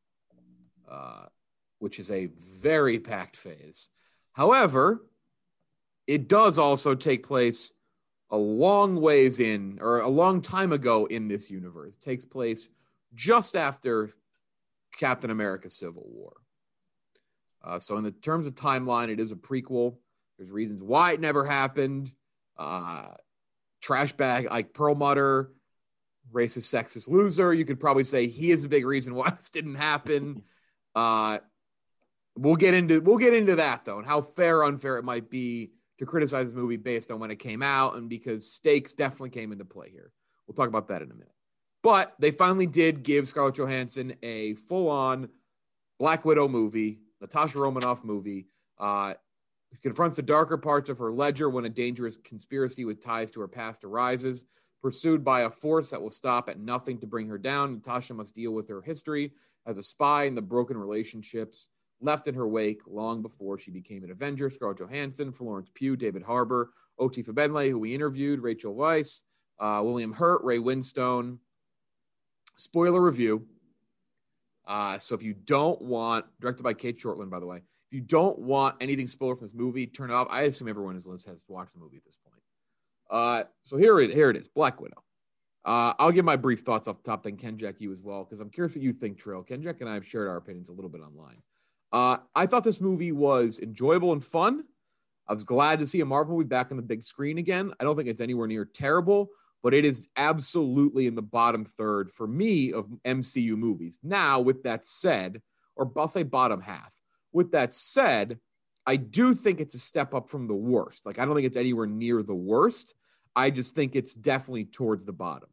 which is a very packed phase. However, it does also take place a long time ago in this universe. It takes place just after Captain America Civil War. So in the terms of timeline, it is a prequel. There's reasons why it never happened. Trash bag like Perlmutter, racist, sexist loser. You could probably say he is a big reason why this didn't happen. We'll get into that though, and how fair or unfair it might be to criticize this movie based on when it came out, and because stakes definitely came into play here. We'll talk about that in a minute. But they finally did give Scarlett Johansson a full-on Black Widow movie, Natasha Romanoff movie. Confronts the darker parts of her ledger when a dangerous conspiracy with ties to her past arises. Pursued by a force that will stop at nothing to bring her down, Natasha must deal with her history as a spy and the broken relationships left in her wake long before she became an Avenger. Scarlett Johansson, Florence Pugh, David Harbour, Oti Benley, who we interviewed, Rachel Weisz, William Hurt, Ray Winstone. Spoiler review. So if you don't want, directed by Kate Shortland, by the way, if you don't want anything spoiled from this movie, turn it off. I assume everyone has watched the movie at this point. So here it is, Black Widow. I'll give my brief thoughts off the top, then Ken Jack, you as well, because I'm curious what you think, Trill. Ken Jack and I have shared our opinions a little bit online. I thought this movie was enjoyable and fun. I was glad to see a Marvel movie back on the big screen again. I don't think it's anywhere near terrible, but it is absolutely in the bottom third for me of MCU movies. Now, with that said, or I'll say bottom half. With that said, I do think it's a step up from the worst. Like, I don't think it's anywhere near the worst. I just think it's definitely towards the bottom.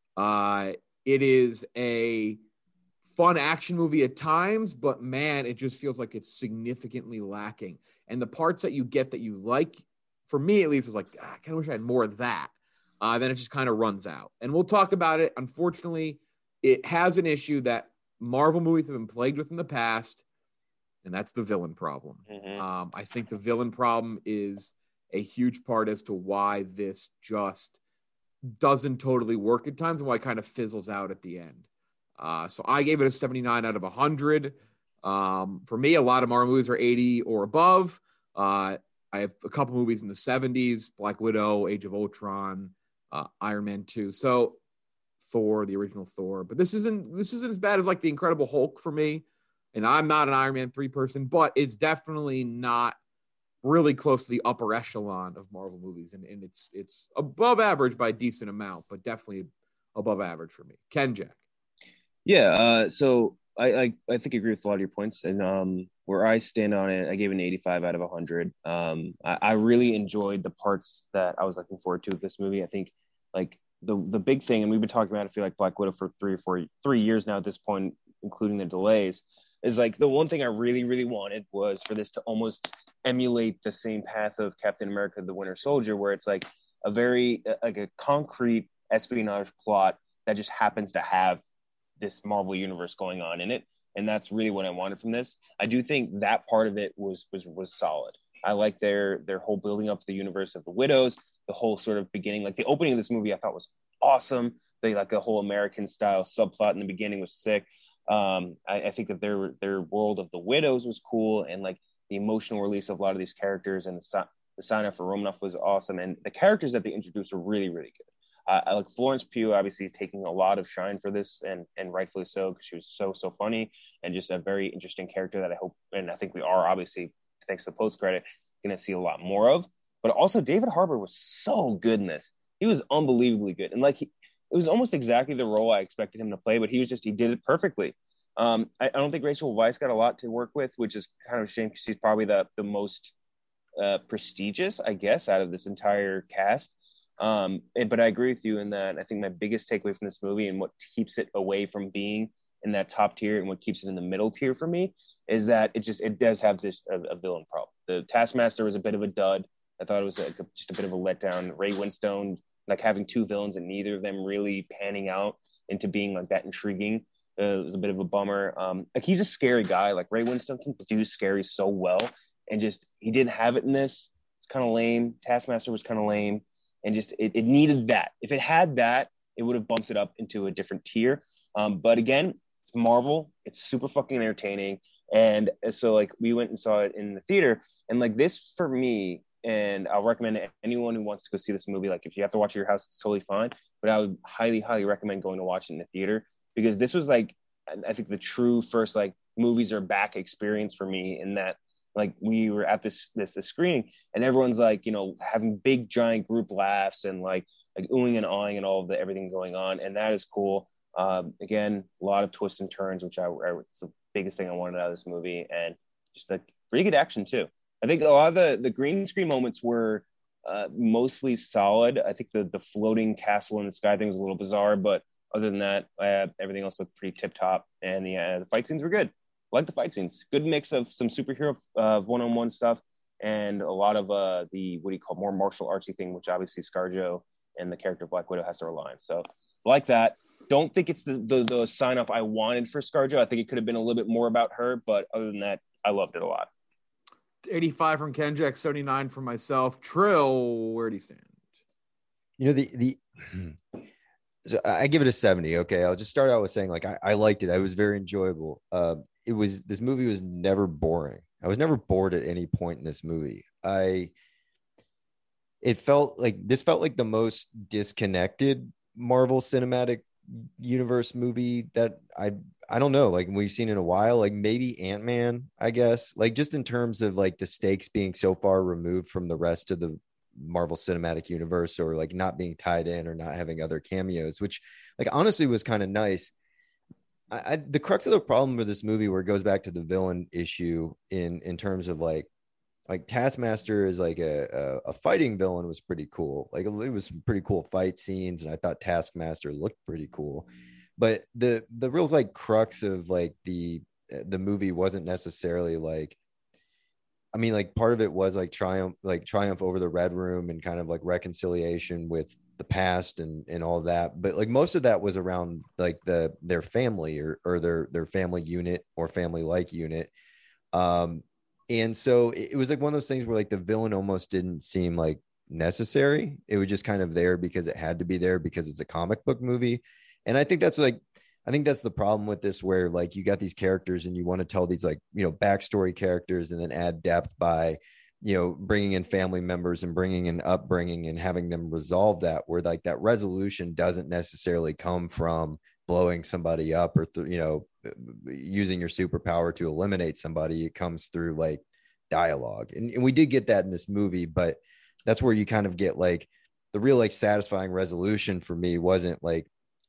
It is a fun action movie at times, but man, it just feels like it's significantly lacking. And the parts that you get that you like, for me at least, is like, I kind of wish I had more of that. Then it just kind of runs out. And we'll talk about it. Unfortunately, it has an issue that Marvel movies have been plagued with in the past, and that's the villain problem. Mm-hmm. I think the villain problem is a huge part as to why this just doesn't totally work at times and why it kind of fizzles out at the end. So I gave it a 79 out of 100. For me, a lot of Marvel movies are 80 or above. I have a couple movies in the 70s, Black Widow, Age of Ultron, Iron Man 2. So Thor, the original Thor. But this isn't as bad as like the Incredible Hulk for me. And I'm not an Iron Man 3 person, but it's definitely not really close to the upper echelon of Marvel movies. And it's above average by a decent amount, but definitely above average for me. Ken Jack. Yeah. So I think I agree with a lot of your points, and where I stand on it, I gave it an 85 out of 100. I really enjoyed the parts that I was looking forward to with this movie. I think like the big thing, and we've been talking about it, I feel like Black Widow for 3 years now at this point, including the delays, is like the one thing I really, really wanted was for this to almost emulate the same path of Captain America, the Winter Soldier, where it's like a very like a concrete espionage plot that just happens to have this Marvel universe going on in it. And that's really what I wanted from this. I do think that part of it was solid. I like their whole building up the universe of the Widows, the whole sort of beginning, like the opening of this movie I thought was awesome. They like the whole American style subplot in the beginning was sick. I think that their world of the Widows was cool, and like the emotional release of a lot of these characters, and the sign up for Romanoff was awesome, and the characters that they introduced were really, really good. I like Florence Pugh, obviously, is taking a lot of shine for this, and rightfully so, because she was so funny and just a very interesting character that I hope, and I think we are obviously, thanks to the post credit, going to see a lot more of. But also, David Harbour was so good in this. He was unbelievably good, and like it was almost exactly the role I expected him to play, but he did it perfectly. I don't think Rachel Weisz got a lot to work with, which is kind of a shame because she's probably the most prestigious, I guess, out of this entire cast. But I agree with you in that I think my biggest takeaway from this movie and what keeps it away from being in that top tier and what keeps it in the middle tier for me is that it does have just a villain problem. The Taskmaster was a bit of a dud. I thought it was just a bit of a letdown. Ray Winstone, like having two villains and neither of them really panning out into being like that intriguing. It was a bit of a bummer. Like he's a scary guy. Like Ray Winstone can do scary so well, and just he didn't have it in this. It's kind of lame. Taskmaster was kind of lame. And just it needed that. If it had that, it would have bumped it up into a different tier. But again, it's Marvel. It's super fucking entertaining. And so like we went and saw it in the theater. And like this for me, and I'll recommend to anyone who wants to go see this movie. Like if you have to watch at your house, it's totally fine. But I would highly, highly recommend going to watch it in the theater because this was like I think the true first like movies are back experience for me in that. Like we were at this screening and everyone's like, you know, having big giant group laughs and like oohing and awing and all of everything going on. And that is cool. Again, a lot of twists and turns, which it's the biggest thing I wanted out of this movie. And just like pretty good action too. I think a lot of the green screen moments were mostly solid. I think the floating castle in the sky thing was a little bizarre, but other than that, everything else looked pretty tip top. And the fight scenes were good. Like the fight scenes, good mix of some superhero one-on-one stuff and a lot of the what do you call more martial artsy thing, which obviously ScarJo and the character of Black Widow has to rely on. So like that. Don't think it's the sign off I wanted for ScarJo. I think it could have been a little bit more about her, but other than that, I loved it a lot. 85 from Kenjack, 79 from myself. Trill, where do you stand? You know so I give it a 70. Okay, I'll just start out with saying like I liked it. It was very enjoyable. This movie was never boring. I was never bored at any point in this movie. This felt like the most disconnected Marvel Cinematic Universe movie that I don't know, like we've seen in a while. Like maybe Ant-Man, I guess. Like just in terms of like the stakes being so far removed from the rest of the Marvel Cinematic Universe, or like not being tied in or not having other cameos, which like honestly was kind of nice. The crux of the problem with this movie, where it goes back to the villain issue in terms of like Taskmaster is like a fighting villain, was pretty cool. Like it was some pretty cool fight scenes, and I thought Taskmaster looked pretty cool. But the real like crux of like the movie wasn't necessarily like, I mean, like part of it was like triumph over the Red Room and kind of like reconciliation with the past and all that. But like most of that was around like their family or their family unit or family like unit. And so it was like one of those things where like the villain almost didn't seem like necessary. It was just kind of there because it had to be there because it's a comic book movie. And I think that's the problem with this, where like you got these characters and you want to tell these like, you know, backstory characters and then add depth by, you know, bringing in family members and bringing in upbringing and having them resolve that, where like that resolution doesn't necessarily come from blowing somebody up or, using your superpower to eliminate somebody. It comes through like dialogue. And we did get that in this movie, but that's where you kind of get like the real like satisfying resolution for me wasn't like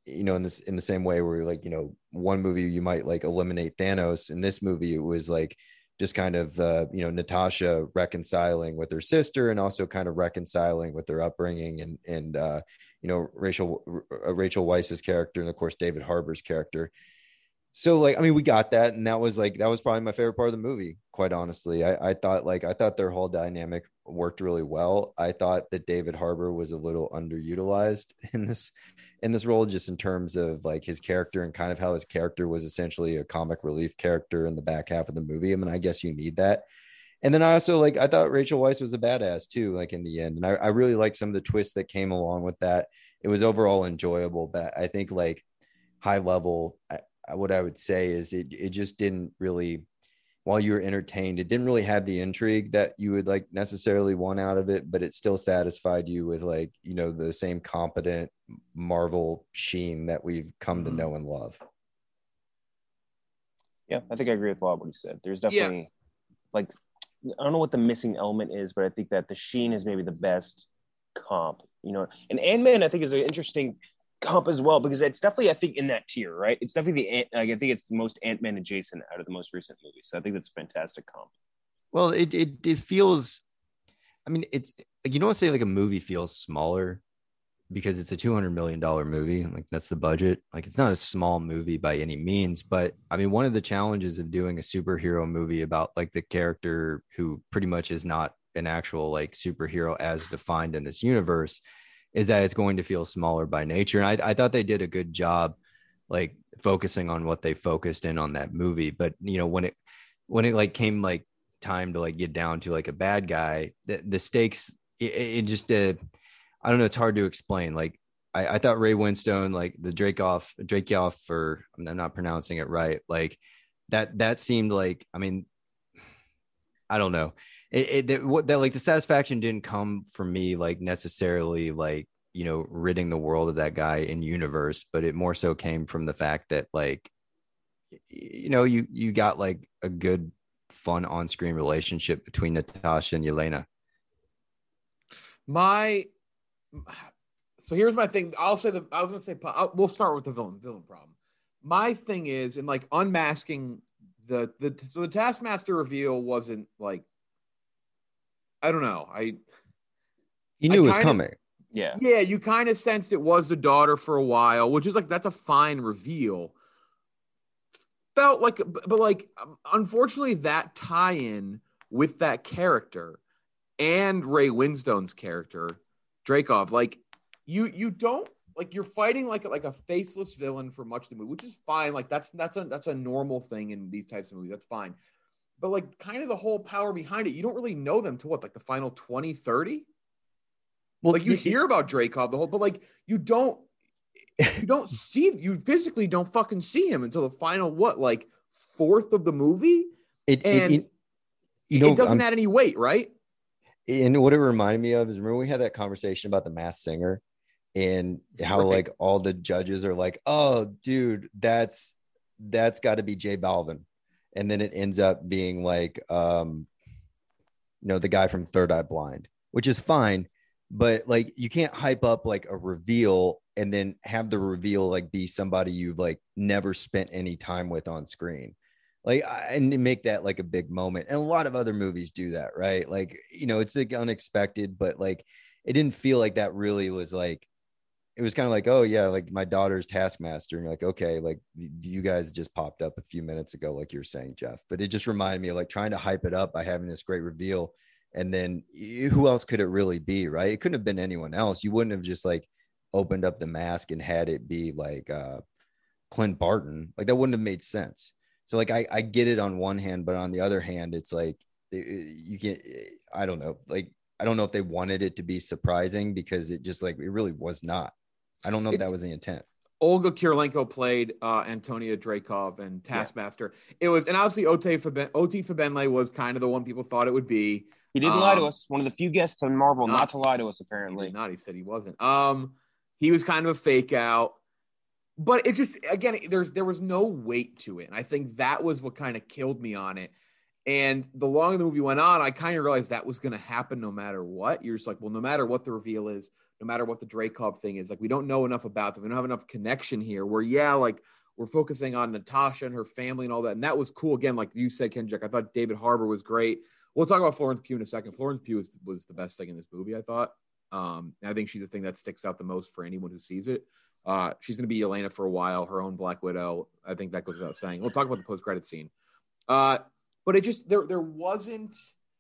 in the same way where like, one movie you might like eliminate Thanos. In this movie, it was like just kind of, Natasha reconciling with her sister and also kind of reconciling with their upbringing and Rachel Weisz's character and of course David Harbour's character. So like, I mean, we got that. And that was probably my favorite part of the movie. Quite honestly, I thought their whole dynamic worked really well. I thought that David Harbour was a little underutilized in this role, just in terms of like his character and kind of how his character was essentially a comic relief character in the back half of the movie. I mean, I guess you need that. And then I also I thought Rachel Weisz was a badass too, like in the end. And I really liked some of the twists that came along with that. It was overall enjoyable, but I think like high level, what I would say is it just didn't really, while you were entertained, it didn't really have the intrigue that you would like necessarily want out of it, but it still satisfied you with like, the same competent Marvel sheen that we've come to know and love. Yeah, I think I agree with a lot of what you said. There's definitely like, I don't know what the missing element is, but I think that the sheen is maybe the best comp, and Ant-Man I think is an interesting comp as well, because it's definitely, I think, in that tier, right? It's definitely I think it's the most Ant-Man adjacent out of the most recent movies. So I think that's a fantastic comp. Well, it feels, I mean, it's like, you don't say like a movie feels smaller because it's a $200 million movie. Like that's the budget. Like it's not a small movie by any means, but I mean, one of the challenges of doing a superhero movie about like the character who pretty much is not an actual like superhero as defined in this universe is that it's going to feel smaller by nature. And I thought they did a good job, like focusing on what they focused in on that movie. But, when it like came like time to like get down to like a bad guy, the stakes, it just, I don't know. It's hard to explain. Like I thought Ray Winstone, like the Dreykov, or I'm not pronouncing it right. Like that seemed like, I mean, I don't know. That like the satisfaction didn't come from me like necessarily like ridding the world of that guy in universe, but it more so came from the fact that like you got like a good fun on-screen relationship between Natasha and Yelena. So here's my thing. We'll start with the villain problem. My thing is, in like unmasking the Taskmaster reveal wasn't like, I don't know. You knew it was coming. Yeah. Yeah, you kind of sensed it was the daughter for a while, which is like, that's a fine reveal. Felt like, but like, unfortunately, that tie-in with that character and Ray Winstone's character, Dreykov, like, you don't, like, you're fighting like a faceless villain for much of the movie, which is fine. Like, that's a normal thing in these types of movies. That's fine. But like kind of the whole power behind it, you don't really know them to what, like the final 20, 30? Well, like you hear about Dreykov but like you physically don't fucking see him until the final, like fourth of the movie. It doesn't add any weight, right? And what it reminded me of is, remember we had that conversation about The Masked Singer and how like all the judges are like, oh dude, that's got to be J Balvin. And then it ends up being like, the guy from Third Eye Blind, which is fine. But like, you can't hype up like a reveal and then have the reveal like be somebody you've like never spent any time with on screen. Like, and make that like a big moment. And a lot of other movies do that, right? Like, it's like unexpected, but like, it didn't feel like that really was like, it was kind of like, oh yeah, like my daughter's Taskmaster. And you're like, okay, like you guys just popped up a few minutes ago, like you're saying, Jeff. But it just reminded me of like trying to hype it up by having this great reveal. And then who else could it really be, right? It couldn't have been anyone else. You wouldn't have just like opened up the mask and had it be like Clint Barton. Like that wouldn't have made sense. So like I get it on one hand, but on the other hand, it's like you can't, I don't know. Like, I don't know if they wanted it to be surprising because it just like, it really was not. I don't know if that was the intent. Olga Kurylenko played Antonia Dreykov and Taskmaster. Yeah. It was, and obviously Oti Fabenle was kind of the one people thought it would be. He didn't lie to us. One of the few guests on Marvel not to lie to us, apparently. He did not. He said he wasn't. He was kind of a fake out. But it just, again, there was no weight to it. And I think that was what kind of killed me on it. And the longer the movie went on, I kind of realized that was going to happen no matter what. You're just like, well, no matter what the reveal is, no matter what the Dreykov thing is, like, we don't know enough about them. We don't have enough connection here where, yeah, like, we're focusing on Natasha and her family and all that. And that was cool. Again, like you said, Kendrick, I thought David Harbour was great. We'll talk about Florence Pugh in a second. Florence Pugh was the best thing in this movie, I thought. I think she's the thing that sticks out the most for anyone who sees it. She's going to be Yelena for a while, her own Black Widow. I think that goes without saying. We'll talk about the post-credit scene. But it just, there wasn't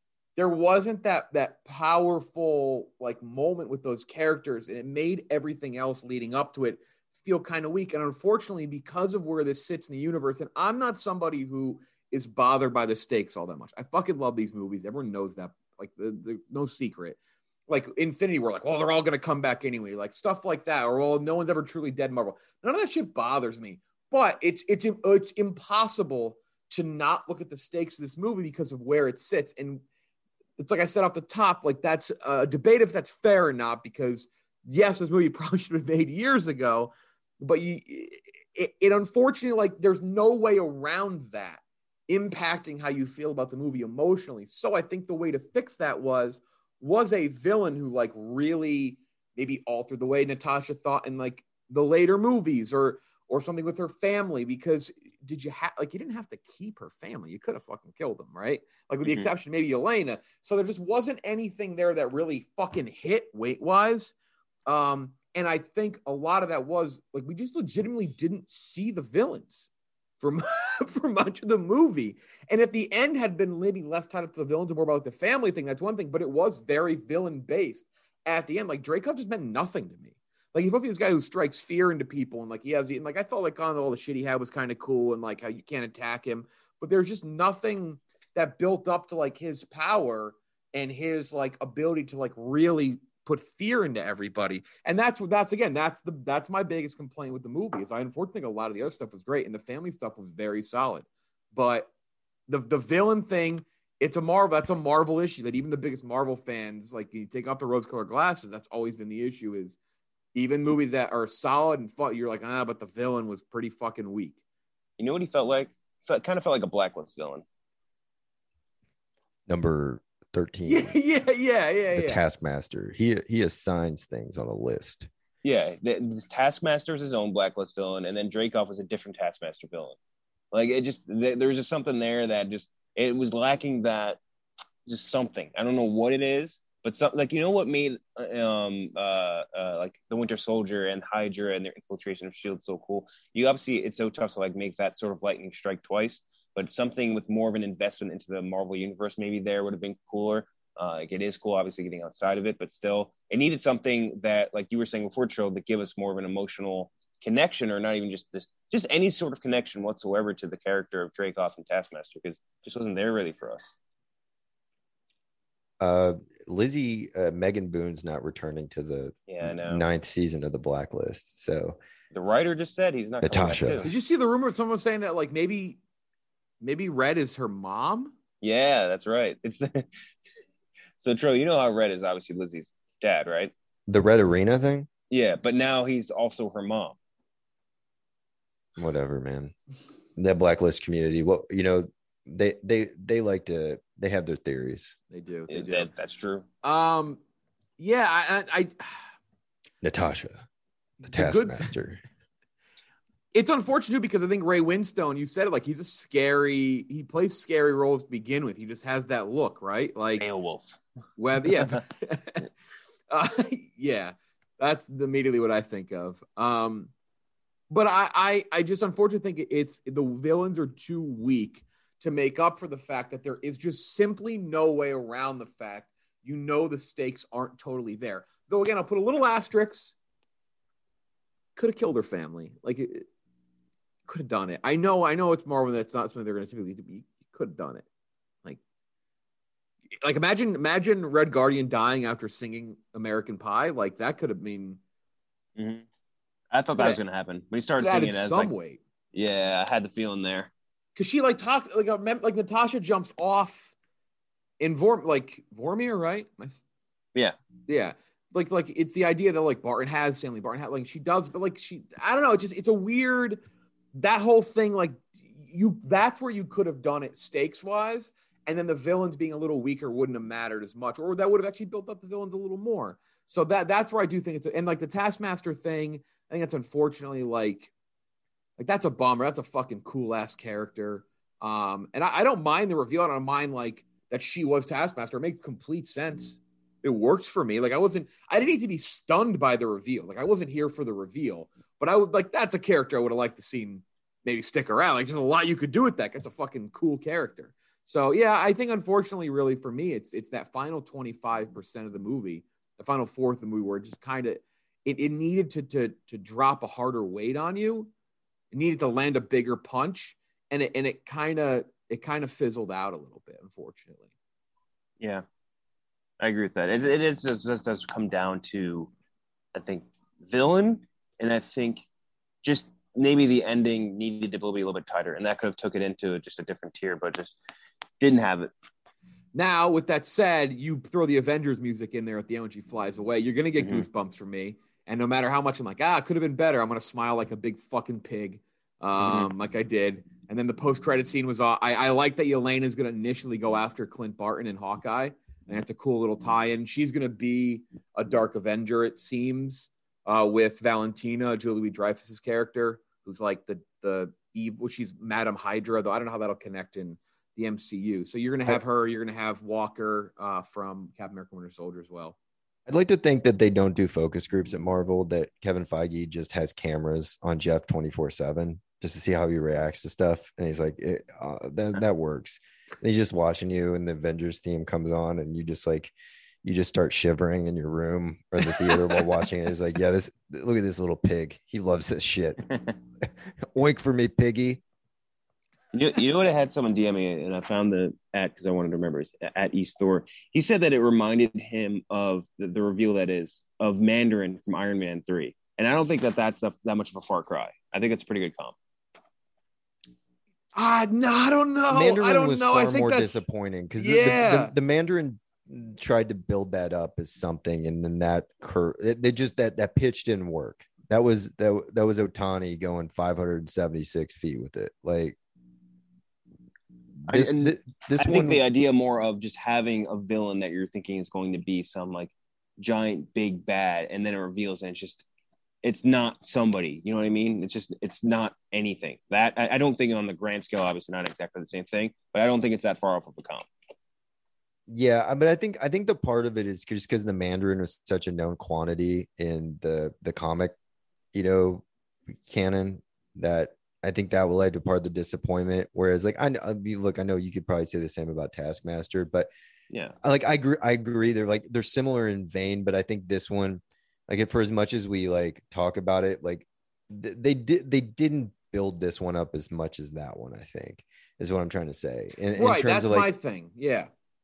that powerful like moment with those characters, and it made everything else leading up to it feel kind of weak. And unfortunately, because of where this sits in the universe, and I'm not somebody who is bothered by the stakes all that much. I fucking love these movies. Everyone knows that. Like, the no secret. Like Infinity War, like, well, they're all going to come back anyway. Like stuff like that. Or, well, no one's ever truly dead in Marvel. None of that shit bothers me. But it's impossible to not look at the stakes of this movie because of where it sits. And it's like I said off the top, like, that's a debate if that's fair or not, because yes, this movie probably should have been made years ago, but it unfortunately, like, there's no way around that impacting how you feel about the movie emotionally. So I think the way to fix that was a villain who, like, really maybe altered the way Natasha thought in, like, the later movies, or something with her family, because you didn't have to keep her family. You could have fucking killed them, right? Like, with the exception maybe Yelena. So there just wasn't anything there that really fucking hit weight-wise. And I think a lot of that was, like, we just legitimately didn't see the villains for much of the movie. And if the end had been maybe less tied up to the villains and more about the family thing, that's one thing, but it was very villain-based at the end. Like, Dreykov just meant nothing to me. Like, he's probably this guy who strikes fear into people, and, like, and, like, I felt like all the shit he had was kind of cool, and, like, how you can't attack him, but there's just nothing that built up to, like, his power and his, like, ability to, like, really put fear into everybody. And that's my biggest complaint with the movie. Is I unfortunately think a lot of the other stuff was great, and the family stuff was very solid, but the villain thing, that's a Marvel issue that even the biggest Marvel fans, like, you take off the rose-colored glasses, that's always been the issue. Is even movies that are solid and fun, you're like, but the villain was pretty fucking weak. You know what he felt like? Kind of felt like a Blacklist villain. Number 13. Yeah. The Taskmaster. He assigns things on a list. Yeah, the Taskmaster is his own Blacklist villain, and then Dreykov was a different Taskmaster villain. Like, it just, there was just something there that just, it was lacking that, just something. I don't know what it is, but something, like, you know what made like the Winter Soldier and Hydra and their infiltration of S.H.I.E.L.D. so cool? You obviously, it's so tough to, like, make that sort of lightning strike twice, but something with more of an investment into the Marvel universe maybe there would have been cooler. Like, it is cool, obviously, getting outside of it, but still, it needed something that, like you were saying before, Trill, that give us more of an emotional connection, or not even just any sort of connection whatsoever to the character of Dreykov and Taskmaster, because it just wasn't there really for us. Lizzie, Megan Boone's not returning to the 9th season of the Blacklist. So the writer just said he's not Natasha. coming back too. Did you see the rumor? Someone was saying that, like, maybe Red is her mom. Yeah, that's right. So Tro, you know how Red is obviously Lizzie's dad, right? The Red Arena thing? Yeah, but now he's also her mom. Whatever, man. That Blacklist community, they like to, they have their theories. They do. That's true. Yeah, I Natasha, the Taskmaster. It's unfortunate because I think Ray Winstone, you said it, like, he plays scary roles to begin with. He just has that look, right? Like Beowulf. Well, yeah. Yeah, that's immediately what I think of. But I just unfortunately think it's the villains are too weak to make up for the fact that there is just simply no way around the fact, the stakes aren't totally there. Though, again, I'll put a little asterisk. Could have killed her family. Like, it could have done it. I know it's Marvel. That's not something they're going to typically do. You could have done it. Like imagine Red Guardian dying after singing American Pie. Like, that could have been. Mm-hmm. I thought that was going to happen when he started singing. It some weight. Yeah, I had the feeling there. Because she, like, talks, like Natasha jumps off in Vormir, right? Yeah. Like it's the idea that, like, Barton has Stanley Barton has, like, she does, but, like, I don't know, it's a weird, that whole thing, like, that's where you could have done it stakes wise, and then the villains being a little weaker wouldn't have mattered as much, or that would have actually built up the villains a little more. So that's where I do think it's and like the Taskmaster thing, I think that's unfortunately like that's a bummer. That's a fucking cool ass character. And I don't mind the reveal. I don't mind like that she was Taskmaster. It makes complete sense. It works for me. Like I didn't need to be stunned by the reveal. Like I wasn't here for the reveal, but I would like, that's a character I would have liked to see maybe stick around. Like there's a lot you could do with that. That's a fucking cool character. So yeah, I think unfortunately, really for me, it's that final 25% of the movie, the final fourth of the movie where it just kind of, it needed to drop a harder weight on you. It needed to land a bigger punch. And it kind of fizzled out a little bit, unfortunately. Yeah, I agree with that. It is just does come down to, I think, villain, and I think just maybe the ending needed to be a little bit tighter, and that could have took it into just a different tier, but just didn't have it. Now, with that said, you throw the Avengers music in there at the end when she flies away, you're gonna get goosebumps from me. And no matter how much I'm like, it could have been better, I'm gonna smile like a big fucking pig, like I did. And then the post-credit scene was I like that Yelena is going to initially go after Clint Barton and Hawkeye. And that's a cool little tie-in. She's going to be a Dark Avenger, it seems, with Valentina, Julie Louis-Dreyfus's character, who's like the evil. She's Madam Hydra, though I don't know how that'll connect in the MCU. So you're going to have her. You're going to have Walker from Captain America: Winter Soldier as well. I'd like to think that they don't do focus groups at Marvel, that Kevin Feige just has cameras on Jeff 24/7. Just to see how he reacts to stuff. And he's like, that works. And he's just watching you, and the Avengers theme comes on, and you just start shivering in your room or the theater while watching it. He's like, yeah, look at this little pig. He loves this shit. Oink for me, piggy. You know what? I had someone DM me, and I found the because I wanted to remember, it's at East Thor. He said that it reminded him of the reveal of Mandarin from Iron Man 3. And I don't think that's that much of a far cry. I think it's a pretty good comp. No, I don't know. Mandarin I don't was know. far I think more that's disappointing because the Mandarin tried to build that up as something, and then that that pitch didn't work. That was Otani going 576 feet with it. Like I think the idea more of just having a villain that you're thinking is going to be some like giant big bad, and then it reveals and it's not somebody, you know what I mean? It's not anything. That I don't think on the grand scale, obviously not exactly the same thing, but I don't think it's that far off of a comp. Yeah, but I think the part of it is just because the Mandarin was such a known quantity in the comic, canon, that I think that will lead to part of the disappointment. Whereas, like, I know you could probably say the same about Taskmaster, but yeah, I agree. They're similar in vein, but I think this one, like, for as much as we like talk about it, like they didn't build this one up as much as that one, I think, is what I'm trying to say. In terms that's of, like, my thing. Yeah.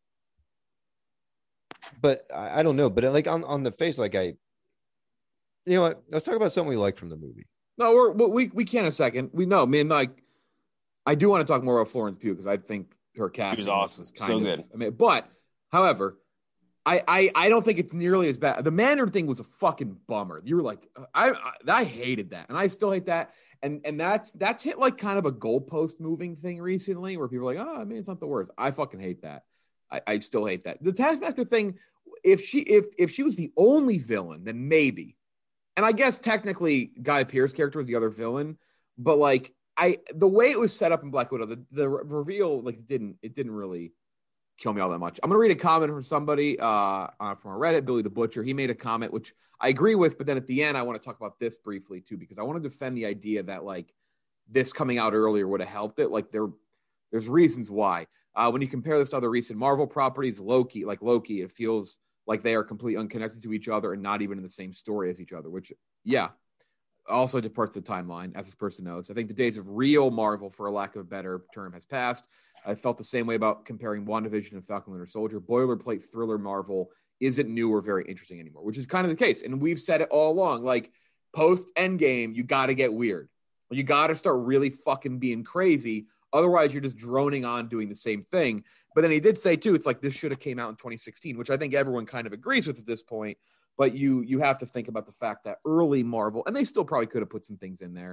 But I don't know. But like on the face, like let's talk about something we like from the movie. No, we can in a second. We know, me and Mike. I do want to talk more about Florence Pugh because I think her casting was kind of good. I mean, but however, I don't think it's nearly as bad. The Mandarin thing was a fucking bummer. You were like, I hated that, and I still hate that. And that's hit like kind of a goalpost moving thing recently, where people are like, I mean, it's not the worst. I fucking hate that. I still hate that. The Taskmaster thing, if she was the only villain, then maybe. And I guess technically Guy Pearce's character was the other villain, but like the way it was set up in Black Widow, the reveal, like it didn't really kill me all that much. I'm gonna read a comment from somebody from our Reddit, Billy the Butcher. He made a comment which I agree with, but then at the end I want to talk about this briefly too, because I want to defend the idea that like this coming out earlier would have helped it. Like there's reasons why. When you compare this to other recent Marvel properties, Loki, it feels like they are completely unconnected to each other and not even in the same story as each other, which, yeah, also departs the timeline, as this person knows. I think the days of real Marvel, for a lack of a better term, has passed. I felt the same way about comparing WandaVision and Falcon Winter Soldier. Boilerplate thriller Marvel isn't new or very interesting anymore, which is kind of the case. And we've said it all along, like, post-Endgame, you got to get weird. You got to start really fucking being crazy. Otherwise, you're just droning on doing the same thing. But then he did say, too, it's like this should have came out in 2016, which I think everyone kind of agrees with at this point. But you have to think about the fact that early Marvel, and they still probably could have put some things in there.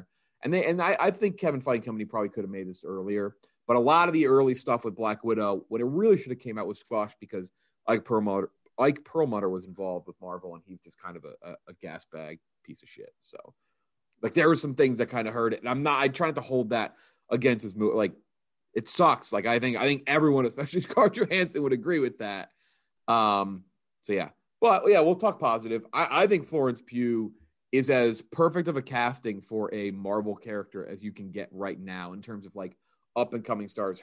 I think Kevin Feige Company probably could have made this earlier, but a lot of the early stuff with Black Widow, what it really should have came out was squashed because Ike Perlmutter was involved with Marvel, and he's just kind of a gas bag piece of shit. So, like, there were some things that kind of hurt it, and I try not to hold that against his movie. Like, it sucks. Like, I think everyone, especially Scarlett Johansson, would agree with that. So yeah, but yeah, we'll talk positive. I think Florence Pugh is as perfect of a casting for a Marvel character as you can get right now in terms of like up and coming stars.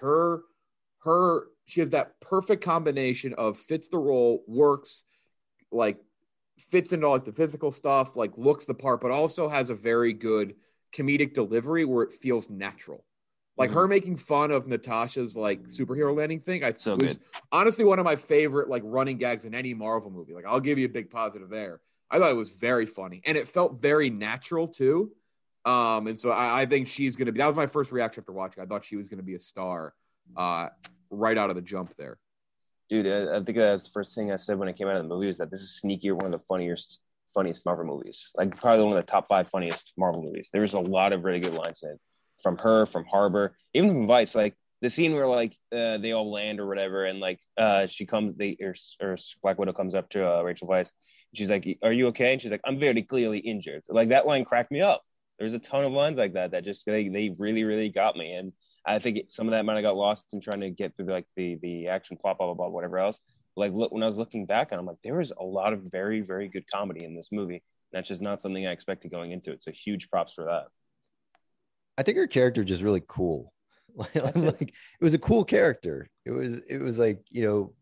She has that perfect combination of fits the role, works, like fits into like the physical stuff, like looks the part, but also has a very good comedic delivery where it feels natural. Like her making fun of Natasha's like superhero landing thing, was good. Honestly one of my favorite like running gags in any Marvel movie. Like I'll give you a big positive there. I thought it was very funny, and it felt very natural too. And so I think she's going to be. That was my first reaction after watching. I thought she was going to be a star, right out of the jump there. Dude, I think that's the first thing I said when I came out of the movie was that this is sneaky, one of the funniest Marvel movies. Like probably one of the top 5 funniest Marvel movies. There's a lot of really good lines in it, from her, from Harbor, even from Vice. Like the scene where like they all land or whatever, and like she comes, or Black Widow comes up to Rachel Weisz. She's like, "Are you okay?" And she's like, "I'm very clearly injured." Like that line cracked me up. There's a ton of lines like that just they really, really got me. And I think some of that might have got lost in trying to get through like the action plot, blah, blah, blah, whatever else. Like look, when I was looking back on, I'm like, there was a lot of very, very good comedy in this movie. And that's just not something I expected going into it. So huge props for that. I think her character just really cool. Like it was a cool character. It was like, you know,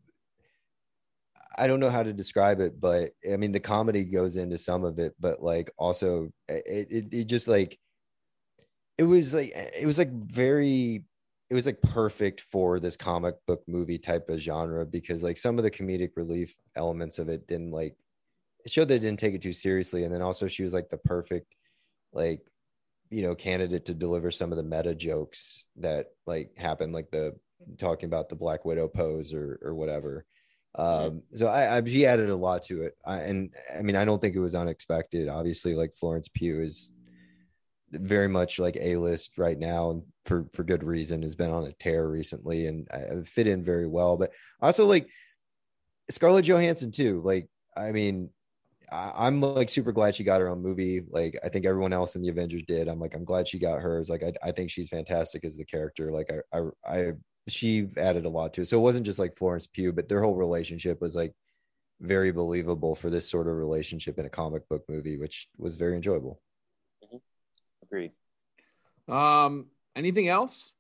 I don't know how to describe it, but I mean, the comedy goes into some of it, but like also it just like, it was like perfect for this comic book movie type of genre, because like some of the comedic relief elements of it didn't like, it showed that it didn't take it too seriously. And then also she was like the perfect, like, you know, candidate to deliver some of the meta jokes that like happen, like the talking about the Black Widow pose or whatever. So she added a lot to it. And I mean, I don't think it was unexpected. Obviously, like Florence Pugh is very much like A-list right now, and for good reason, has been on a tear recently, and I fit in very well. But also like Scarlett Johansson too. Like, I mean, I'm like super glad she got her own movie. Like I think everyone else in the Avengers did. I'm glad she got hers. Like I think she's fantastic as the character. Like she added a lot to it. So it wasn't just like Florence Pugh, but their whole relationship was like very believable for this sort of relationship in a comic book movie, which was very enjoyable. Agreed. Anything else?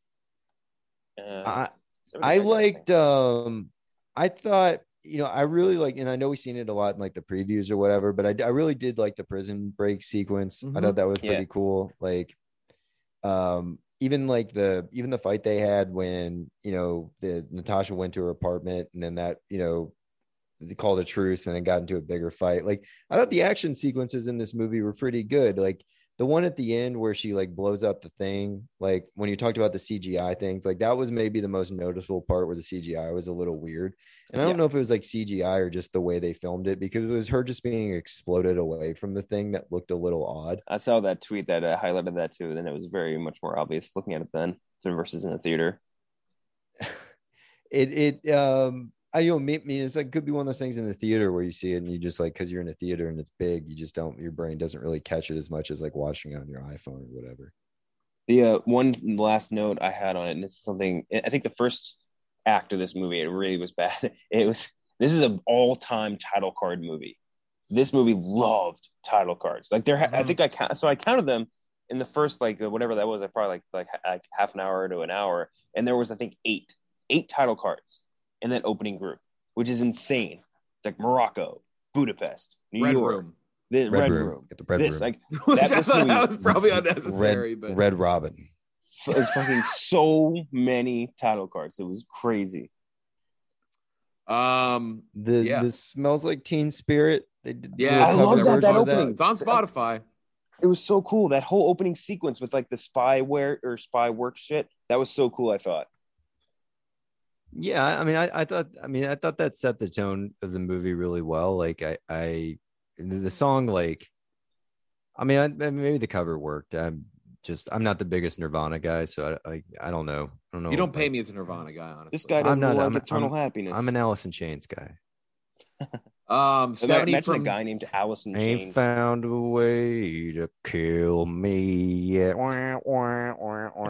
I liked. I thought, you know, I really like, and I know we've seen it a lot in like the previews or whatever, but I really did like the prison break sequence. I thought that was pretty cool. Like, even the fight they had when, you know, Natasha went to her apartment, and then that, you know, they called a truce and then got into a bigger fight. Like I thought the action sequences in this movie were pretty good. Like the one at the end where she like blows up the thing, like when you talked about the CGI things, like that was maybe the most noticeable part where the CGI was a little weird. And I don't know if it was like CGI or just the way they filmed it, because it was her just being exploded away from the thing that looked a little odd. I saw that tweet that highlighted that too, and it was very much more obvious looking at it then versus in the theater. I you know, me it's like could be one of those things in the theater where you see it and you just like, because you're in a theater and it's big, you just don't, your brain doesn't really catch it as much as like watching it on your iPhone or whatever. The one last note I had on it, and it's something I think the first act of this movie, it really was bad. This is an all-time title card movie. This movie loved title cards. Like I think I counted them in the first like whatever that was, probably like half an hour to an hour, and there was I think eight title cards in that opening group, which is insane. It's like Morocco, Budapest, New York, Room. The Red Room. Get the Red Room. Like that was probably unnecessary, but Red Robin. It's fucking so many title cards. It was crazy. The Smells Like Teen Spirit. I love that opening. It's on Spotify. It was so cool. That whole opening sequence with like the spyware or spy work shit. That was so cool, I thought. Yeah, I mean, I thought that set the tone of the movie really well. Like the song, like, I mean, maybe the cover worked. I'm not the biggest Nirvana guy, so I don't know. You don't pay me as a Nirvana guy, honestly. This guy doesn't like Eternal Happiness. I'm an Alice in Chains guy. 70 imagine from a guy named Alice in Chains. Ain't found a way to kill me yet. Wah, wah, wah, wah.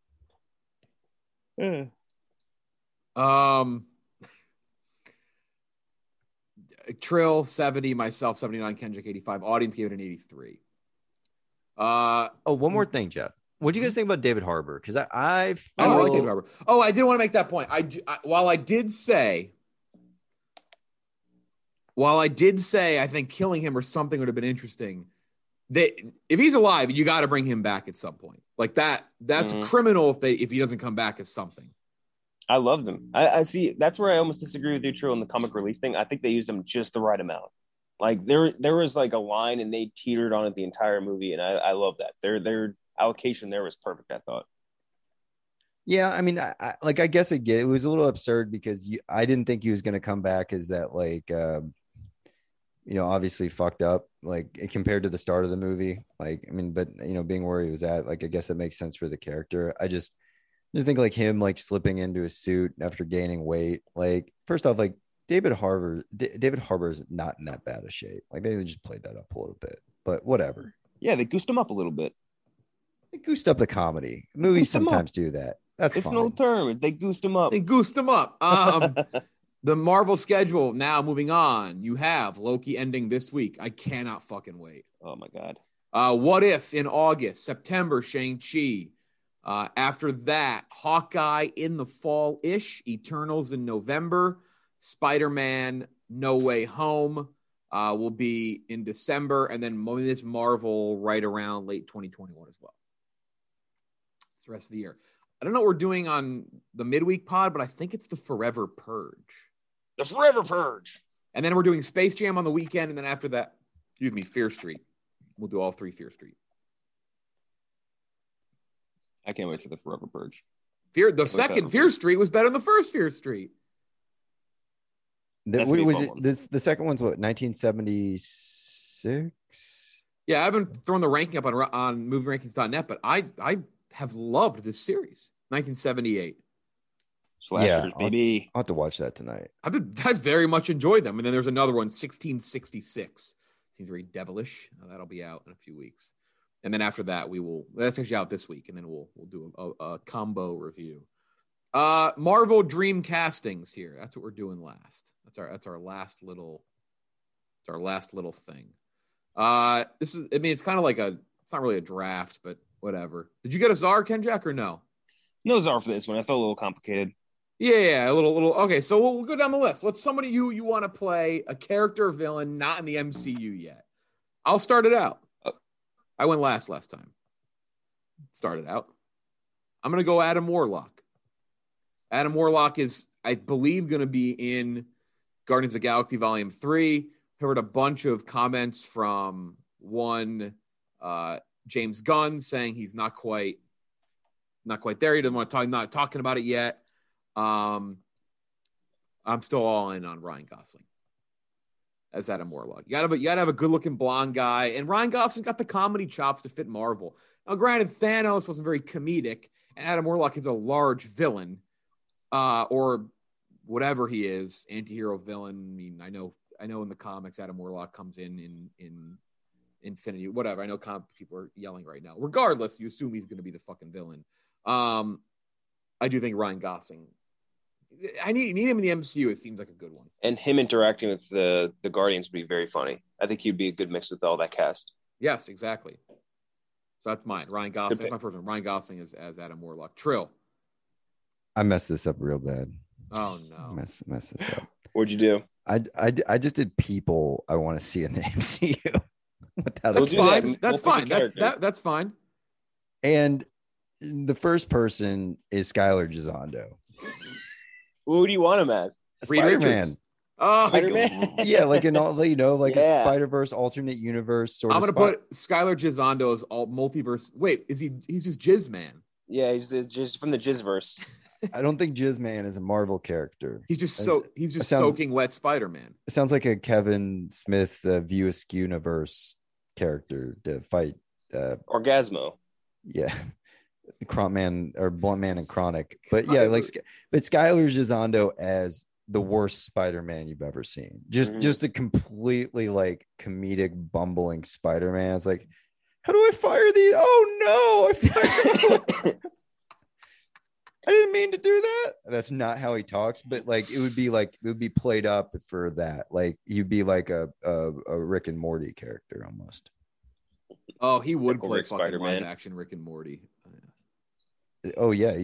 Trill 70, myself 79, Kendrick 85. Audience gave it an 83. One more thing, Jeff. What do you guys think about David Harbour? Because I like David Harbour. Oh, I did want to make that point. While I did say I think killing him or something would have been interesting. If he's alive, you got to bring him back at some point. Like that. That's criminal if he doesn't come back as something. I loved him. I see. That's where I almost disagree with you, Trill, on the comic relief thing. I think they used him just the right amount. Like there was like a line and they teetered on it the entire movie, and I love that. Their allocation there was perfect, I thought. Yeah, I mean, I guess it was a little absurd because I didn't think he was going to come back as that obviously fucked up like compared to the start of the movie. Like, I mean, but being where he was at, like, I guess it makes sense for the character. I just think like him like slipping into a suit after gaining weight. Like, first off, like David Harbour is not in that bad of shape. Like they just played that up a little bit, but whatever. Yeah, they goosed him up a little bit. They goosed up the comedy. Movies sometimes do that. It's fine. An old term. They goosed him up. The Marvel schedule now moving on. You have Loki ending this week. I cannot fucking wait. Oh my God. What If in August, September, Shang-Chi. After that, Hawkeye in the fall-ish, Eternals in November, Spider-Man No Way Home will be in December, and then Ms. Marvel right around late 2021 as well. It's the rest of the year. I don't know what we're doing on the midweek pod, but I think it's the Forever Purge. The Forever Purge. And then we're doing Space Jam on the weekend, and then after that, Fear Street. We'll do all three Fear Street. I can't wait for the Forever Purge. The second Fear Street was better than the first Fear Street. The second one's what, 1976? Yeah, I haven't thrown the ranking up on movierankings.net, but I have loved this series. 1978. Slashers, baby. I'll have to watch that tonight. I very much enjoyed them. And then there's another one, 1666. Seems very devilish. That'll be out in a few weeks. And then after that, that's actually out this week, and then we'll do a combo review. Marvel Dream castings here. That's what we're doing last. That's our last little thing. It's kind of like it's not really a draft, but whatever. Did you get a Czar, Kenjack, or no? No Czar for this one. I felt a little complicated. Yeah, a little. Okay, so we'll go down the list. What's somebody you want to play, a character or villain not in the MCU yet? I'll start it out. I went last time. Started out. I'm going to go Adam Warlock. Adam Warlock is, I believe, going to be in Guardians of the Galaxy Volume 3. Heard a bunch of comments from James Gunn saying he's not quite there. He doesn't want to talk, not talking about it yet. I'm still all in on Ryan Gosling as Adam Warlock. You gotta have a good looking blonde guy, and Ryan Gosling got the comedy chops to fit Marvel. Now, granted, Thanos wasn't very comedic, and Adam Warlock is a large villain, or whatever he is, anti-hero villain. I mean, I know in the comics, Adam Warlock comes in Infinity, whatever. I know people are yelling right now. Regardless, you assume he's going to be the fucking villain. I do think Ryan Gosling. I need him in the MCU. It seems like a good one. And him interacting with the Guardians would be very funny. I think he'd be a good mix with all that cast. Yes, exactly. So that's mine. Ryan Gosling. That's my first one. Ryan Gosling as Adam Warlock. Trill. I messed this up real bad. Oh no. Mess this up. What'd you do? I just did people I want to see in the MCU. That's fine. That's fine. That's fine. And the first person is Skylar Gisondo. Who do you want him as? Spider-Man. Oh, Spider-Man. Yeah, like in all, like a Spider-Verse alternate universe sort of. I'm gonna put Skylar Gisondo as all multiverse. Wait, he's just Jizz Man? Yeah, he's just from the Jizzverse. I don't think Jizz Man is a Marvel character. He's just soaking wet Spider-Man. It sounds like a Kevin Smith View Askew universe character to fight. Orgasmo. Yeah. Blunt Man and Chronic. But yeah, like, but Skyler Gisondo as the worst Spider-Man you've ever seen. Just a completely like comedic bumbling Spider-Man. It's like, how do I fire these? Oh no, I didn't mean to do that. That's not how he talks, but like it would be played up for that. Like he'd be like a Rick and Morty character almost. Oh, he would play Rick fucking Spider-Man. live action Rick and Morty. Oh yeah,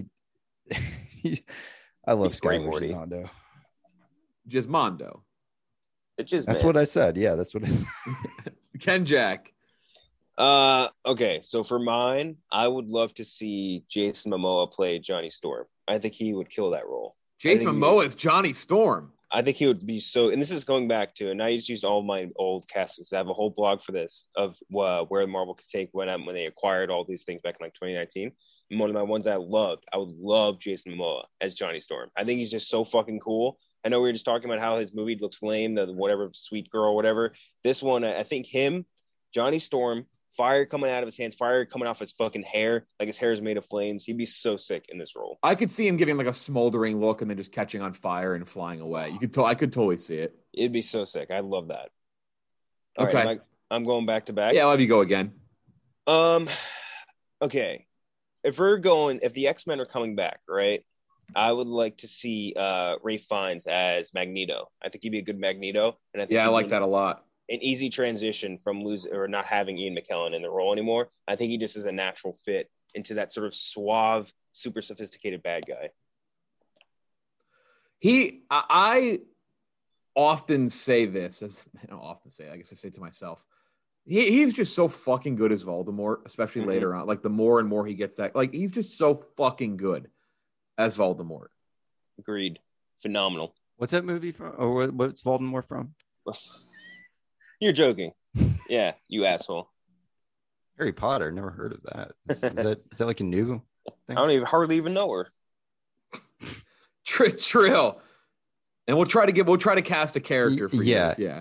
I love He's great, Skyler Morty. Gisondo. Gismondo. That's what I said. Yeah, that's what I said. Ken Jack. Okay, so for mine, I would love to see Jason Momoa play Johnny Storm. I think he would kill that role. Jason Momoa is Johnny Storm. I think he would be so, and this is going back to, and I just used all my old castings. I have a whole blog for this of where Marvel could take when they acquired all these things back in like 2019. And one of my ones I loved, I would love Jason Momoa as Johnny Storm. I think he's just so fucking cool. I know we were just talking about how his movie looks lame, the whatever Sweet Girl, whatever. This one, I think him, Johnny Storm, fire coming out of his hands, fire coming off his fucking hair, like his hair is made of flames. He'd be so sick in this role. I could see him giving like a smoldering look and then just catching on fire and flying away. I could totally see it. It'd be so sick. I love that. All okay, right, I'm going back to back. Yeah, I'll have you go again. Okay. If the X-Men are coming back, right? I would like to see Ralph Fiennes as Magneto. I think he'd be a good Magneto, and I think I like that a lot. An easy transition from losing or not having Ian McKellen in the role anymore. I think he just is a natural fit into that sort of suave, super sophisticated bad guy. I often say this, I guess I say it to myself. He's just so fucking good as Voldemort, especially later on. Like the more and more he gets that, like he's just so fucking good as Voldemort. Agreed. Phenomenal. What's that movie from? Or what's Voldemort from? You're joking. Yeah, you asshole. Harry Potter. Never heard of that. Is that like a new thing? I don't hardly even know her. Trill. And we'll try to cast a character for you. Yeah.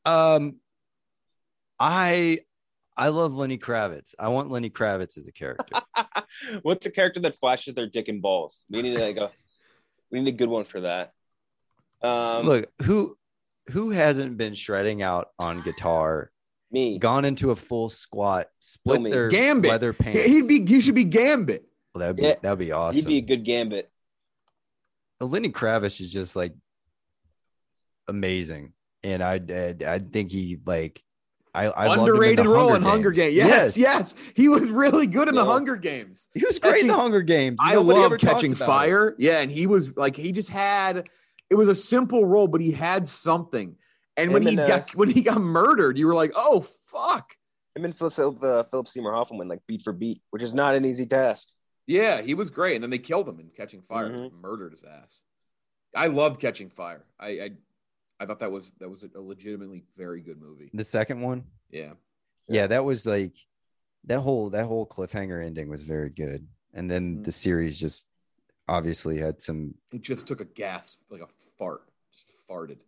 I love Lenny Kravitz. I want Lenny Kravitz as a character. What's a character that flashes their dick and balls? We need a good one for that. Look, who hasn't been shredding out on guitar? Me. Gone into a full squat, split their Gambit. leather pants. He should be Gambit. Well, that'd be awesome. He'd be a good Gambit. Lenny Kravitz is just like amazing, and I think he like I underrated role in Hunger Games. Yes, he was really good in the Hunger Games. He was great in the Hunger Games. I love Catching Fire. Yeah, and he was like it was a simple role, but he had something. And when he got murdered, you were like, oh fuck. Him and Philip Seymour Hoffman went like beat for beat, which is not an easy task. Yeah, he was great. And then they killed him in Catching Fire, murdered his ass. I loved Catching Fire. I thought that was a legitimately very good movie. The second one? Yeah. Yeah, that was like that whole cliffhanger ending was very good. And then the series just obviously had some. It just took a gas, like a fart. Just farted.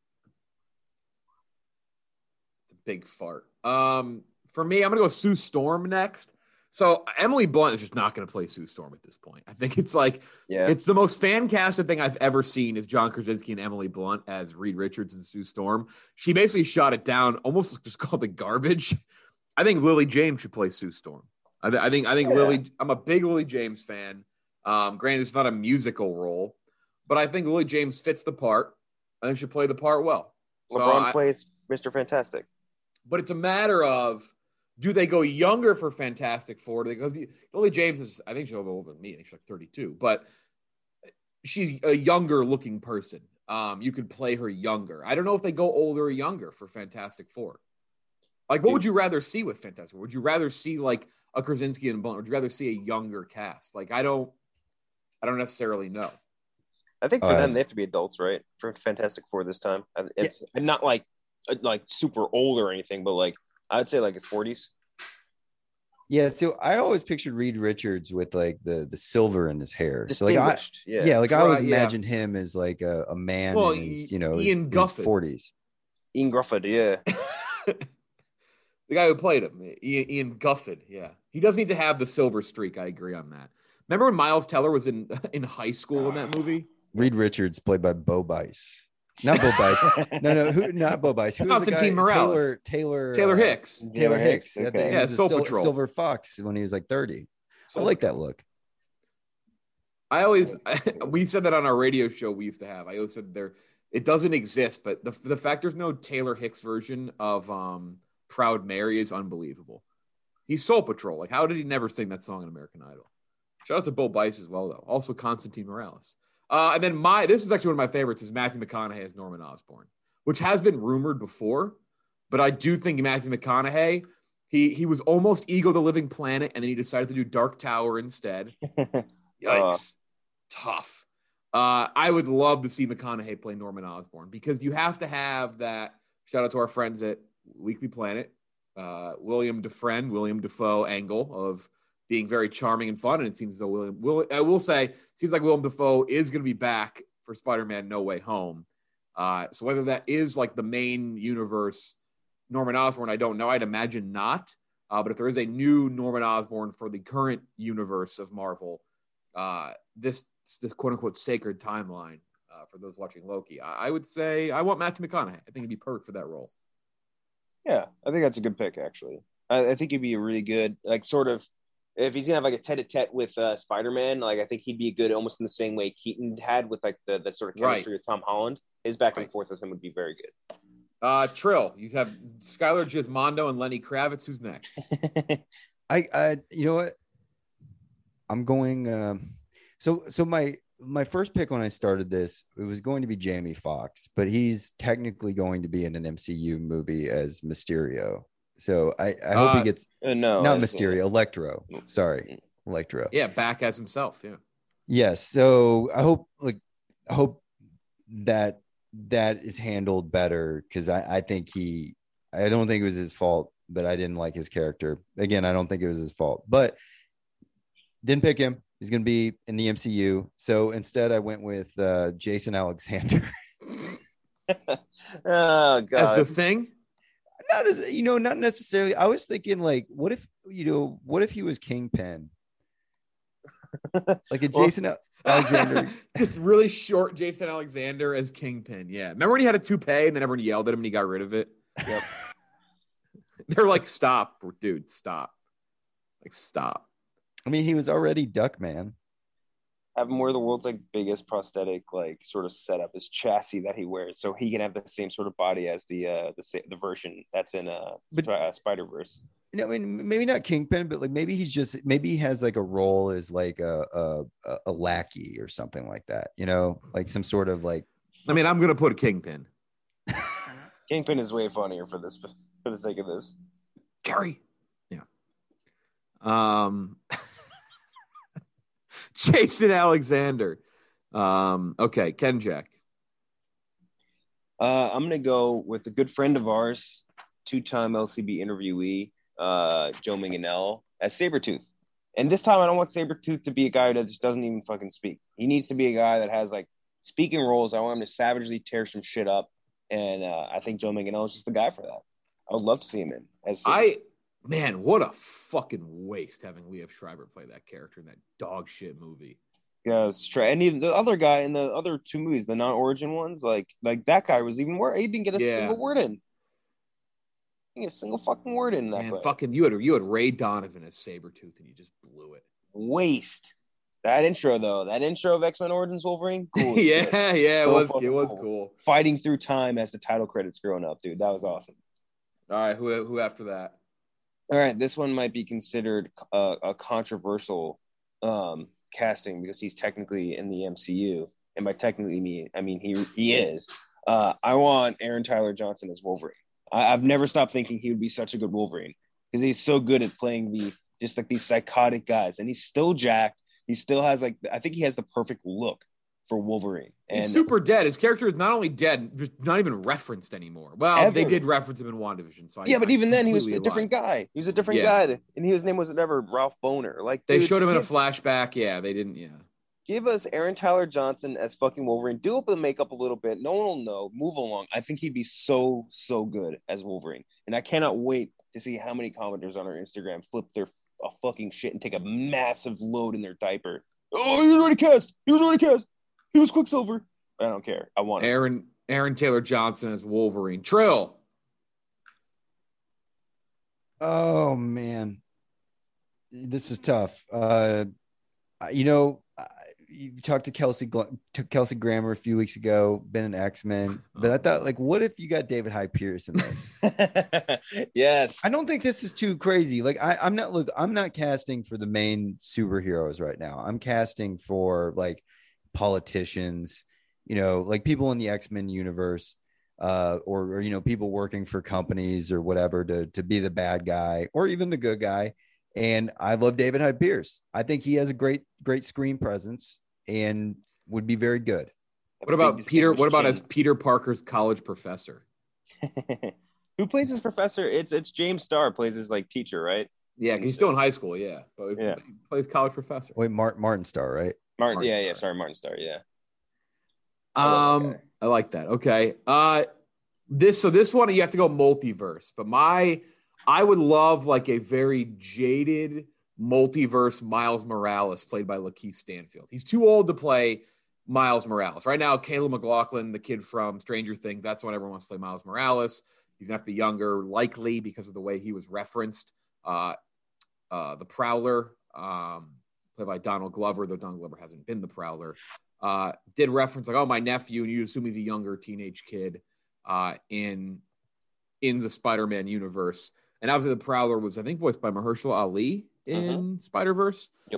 It's a big fart. For me, I'm gonna go Sue Storm next. So Emily Blunt is just not going to play Sue Storm at this point. I think it's like, it's the most fan-casted thing I've ever seen is John Krasinski and Emily Blunt as Reed Richards and Sue Storm. She basically shot it down, almost just called it garbage. I think Lily James should play Sue Storm. I think Lily. I'm a big Lily James fan. Granted, it's not a musical role, but I think Lily James fits the part. I think she'll play the part well. LeBron plays Mr. Fantastic, but it's a matter of. Do they go younger for Fantastic Four? Because Lily James is, I think she's a little older than me. I think she's like 32, but she's a younger looking person. You could play her younger. I don't know if they go older or younger for Fantastic Four. Like, what would you rather see with Fantastic Four? Would you rather see like a Krasinski and Blunt? Would you rather see a younger cast? Like, I don't necessarily know. I think for them, they have to be adults, right? For Fantastic Four this time. And not like super old or anything, but like, I'd say like 40s. Yeah, so I always pictured Reed Richards with like the silver in his hair. Distinguished, so like I always imagined him as like a man in his, Ian his 40s. Ian Grufford, yeah. The guy who played him, Ian Guffin. Yeah, he does need to have the silver streak. I agree on that. Remember when Miles Teller was in high school in that movie? Reed Richards, played by Bo Bice. Not Bo Bice. No, not Bo Bice. Who Constantine Morales. Taylor Hicks. Taylor Hicks. Okay. He was Soul a Patrol. Silver Fox when he was like 30. I like that look. We said that on our radio show we used to have. I always said it doesn't exist, but the fact there's no Taylor Hicks version of Proud Mary is unbelievable. He's Soul Patrol. Like, how did he never sing that song in American Idol? Shout out to Bo Bice as well, though. Also Constantine Morales. And then this is actually one of my favorites is Matthew McConaughey as Norman Osborn, which has been rumored before, but I do think Matthew McConaughey, he was almost Ego the Living Planet, and then he decided to do Dark Tower instead. Yikes. Tough. I would love to see McConaughey play Norman Osborn because you have to have that. Shout out to our friends at Weekly Planet, William Dafoe angle of being very charming and fun. And it seems as though I will say, it seems like Willem Dafoe is going to be back for Spider-Man No Way Home. So whether that is like the main universe Norman Osborn, I don't know. I'd imagine not. But if there is a new Norman Osborn for the current universe of Marvel, this the quote unquote sacred timeline for those watching Loki, I would say I want Matthew McConaughey. I think he'd be perfect for that role. Yeah, I think that's a good pick, actually. I think he'd be a really good, like, sort of, if he's gonna have like a tete-a-tete with Spider-Man, like I think he'd be good almost in the same way Keaton had with like the sort of chemistry with Tom Holland. His back and forth with him would be very good. Trill, you have Skylar Gismondo and Lenny Kravitz. Who's next? I you know what? I'm going. So my first pick when I started this, it was going to be Jamie Foxx, but he's technically going to be in an MCU movie as Mysterio. So I hope he gets not Mysterio, Electro. Sorry, Electro. Yeah, back as himself. Yeah. Yes. So I hope that is handled better because I don't think it was his fault, but I didn't like his character. Again, I don't think it was his fault, but didn't pick him. He's going to be in the MCU. So instead I went with Jason Alexander. Oh God. As the Thing? Not necessarily. I was thinking like, what if he was Kingpin? Like a Jason Alexander. Just really short Jason Alexander as Kingpin. Yeah. Remember when he had a toupee and then everyone yelled at him and he got rid of it? Yep. They're like, stop, dude, stop. Like, stop. I mean, he was already Duckman. Have him wear the world's like biggest prosthetic, like sort of setup, his chassis that he wears, so he can have the same sort of body as the version that's in Spider-Verse. I mean, maybe not Kingpin, but like maybe he has like a role as like a lackey or something like that. Like some sort of like. I mean, I'm gonna put Kingpin. Kingpin is way funnier for the sake of this. Jerry. Yeah. Jason Alexander. Okay, Ken Jack. I'm going to go with a good friend of ours, two-time LCB interviewee, Joe Manganiello, as Sabretooth. And this time I don't want Sabretooth to be a guy that just doesn't even fucking speak. He needs to be a guy that has, like, speaking roles. I want him to savagely tear some shit up. And I think Joe Manganiello is just the guy for that. I would love to see him in. Man, what a fucking waste having Liev Schreiber play that character in that dog shit movie. Yeah, and the other guy in the other two movies, the non-origin ones, like that guy was even worse. He didn't get a single word in. He didn't get a single fucking word in that. Man, fucking you had Ray Donovan as Sabretooth and you just blew it. Waste. That intro of X-Men Origins Wolverine, cool. It was cool. Fighting through time as the title credits growing up, dude. That was awesome. All right, who after that? All right, this one might be considered a controversial casting because he's technically in the MCU, and by technically I mean he is. I want Aaron Tyler Johnson as Wolverine. I've never stopped thinking he would be such a good Wolverine because he's so good at playing these psychotic guys, and he's still jacked. He still has I think he has the perfect look for Wolverine. And he's super dead. His character is not only dead, just not even referenced anymore. Well, they did reference him in WandaVision. So but even then, he was a different guy. He was a different guy, and his name was never Ralph Boner. Like they showed him in a flashback. Yeah, they didn't. Yeah, give us Aaron Tyler Johnson as fucking Wolverine. Do up the makeup a little bit. No one will know. Move along. I think he'd be so good as Wolverine, and I cannot wait to see how many commenters on our Instagram flip their fucking shit and take a massive load in their diaper. Oh, he was already cast. He was Quicksilver. I don't care. I want it. Aaron Taylor Johnson as Wolverine. Trill. Oh man, this is tough. You talked to Kelsey Grammer a few weeks ago, been an X-Men, but I thought, like, what if you got David Hyde Pierce in this? Yes. I don't think this is too crazy. Like, I'm not casting for the main superheroes right now. I'm casting for like politicians, like people in the X-Men universe, or people working for companies or whatever to be the bad guy or even the good guy. And I love David Hyde Pierce. I think he has a great screen presence and would be very good. What about Peter? What about as Peter Parker's college professor? Who plays his professor? It's James Starr plays his like teacher, right? Yeah, he's still in high school. Yeah, but he plays college professor. Wait, Martin Starr, right? Martin Starr. Yeah. I like that. Okay. This one you have to go multiverse, but I would love like a very jaded multiverse Miles Morales played by Lakeith Stanfield. He's too old to play Miles Morales. Right now, Caleb McLaughlin, the kid from Stranger Things, that's when everyone wants to play Miles Morales. He's going to have to be younger, likely because of the way he was referenced. The Prowler, played by Donald Glover, though Donald Glover hasn't been the Prowler, did reference like, oh, my nephew, and you assume he's a younger teenage kid in the Spider-Man universe. And obviously the Prowler was, I think, voiced by Mahershala Ali in Spider-Verse. Yep.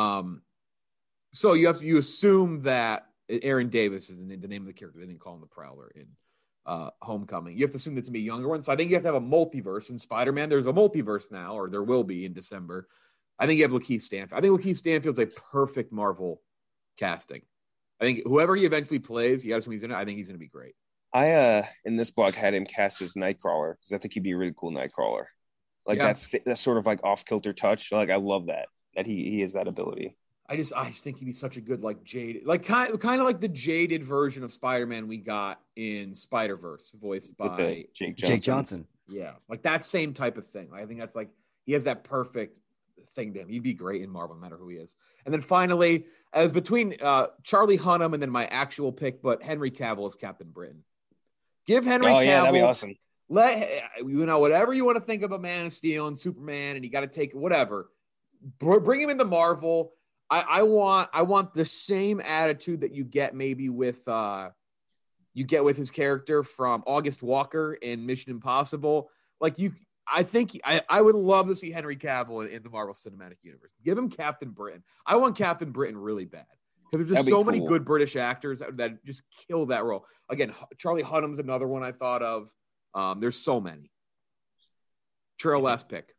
So you assume that Aaron Davis is the name of the character. They didn't call him the Prowler in Homecoming. You have to assume that to be a younger one. So I think you have to have a multiverse. In Spider-Man, there's a multiverse now, or there will be in December. I think you have Lakeith Stanfield. I think Lakeith Stanfield's a perfect Marvel casting. I think whoever he eventually plays, you got to assume he's in it. I think he's going to be great. I in this book had him cast as Nightcrawler because I think he'd be a really cool Nightcrawler. Like that's sort of like off kilter touch. Like I love that he has that ability. I just think he'd be such a good like jaded, like kind of like the jaded version of Spider-Man we got in Spider-Verse, voiced by Jake Johnson. Yeah, like that same type of thing. I think that's like he has that perfect thing to him. He'd be great in Marvel, no matter who he is. And then finally, as between Charlie Hunnam and then my actual pick, but Henry Cavill is Captain Britain. Give Henry Cavill. Yeah, that'd be awesome. Whatever you want to think about Man of Steel and Superman, and you got to take whatever. Bring him into Marvel. I want the same attitude that you get maybe with his character from August Walker in Mission Impossible. I think I would love to see Henry Cavill in the Marvel Cinematic Universe. Give him Captain Britain. I want Captain Britain really bad. Because there's just so many good British actors that just kill that role. Again, Charlie Hunnam's another one I thought of. There's so many. Trail last pick.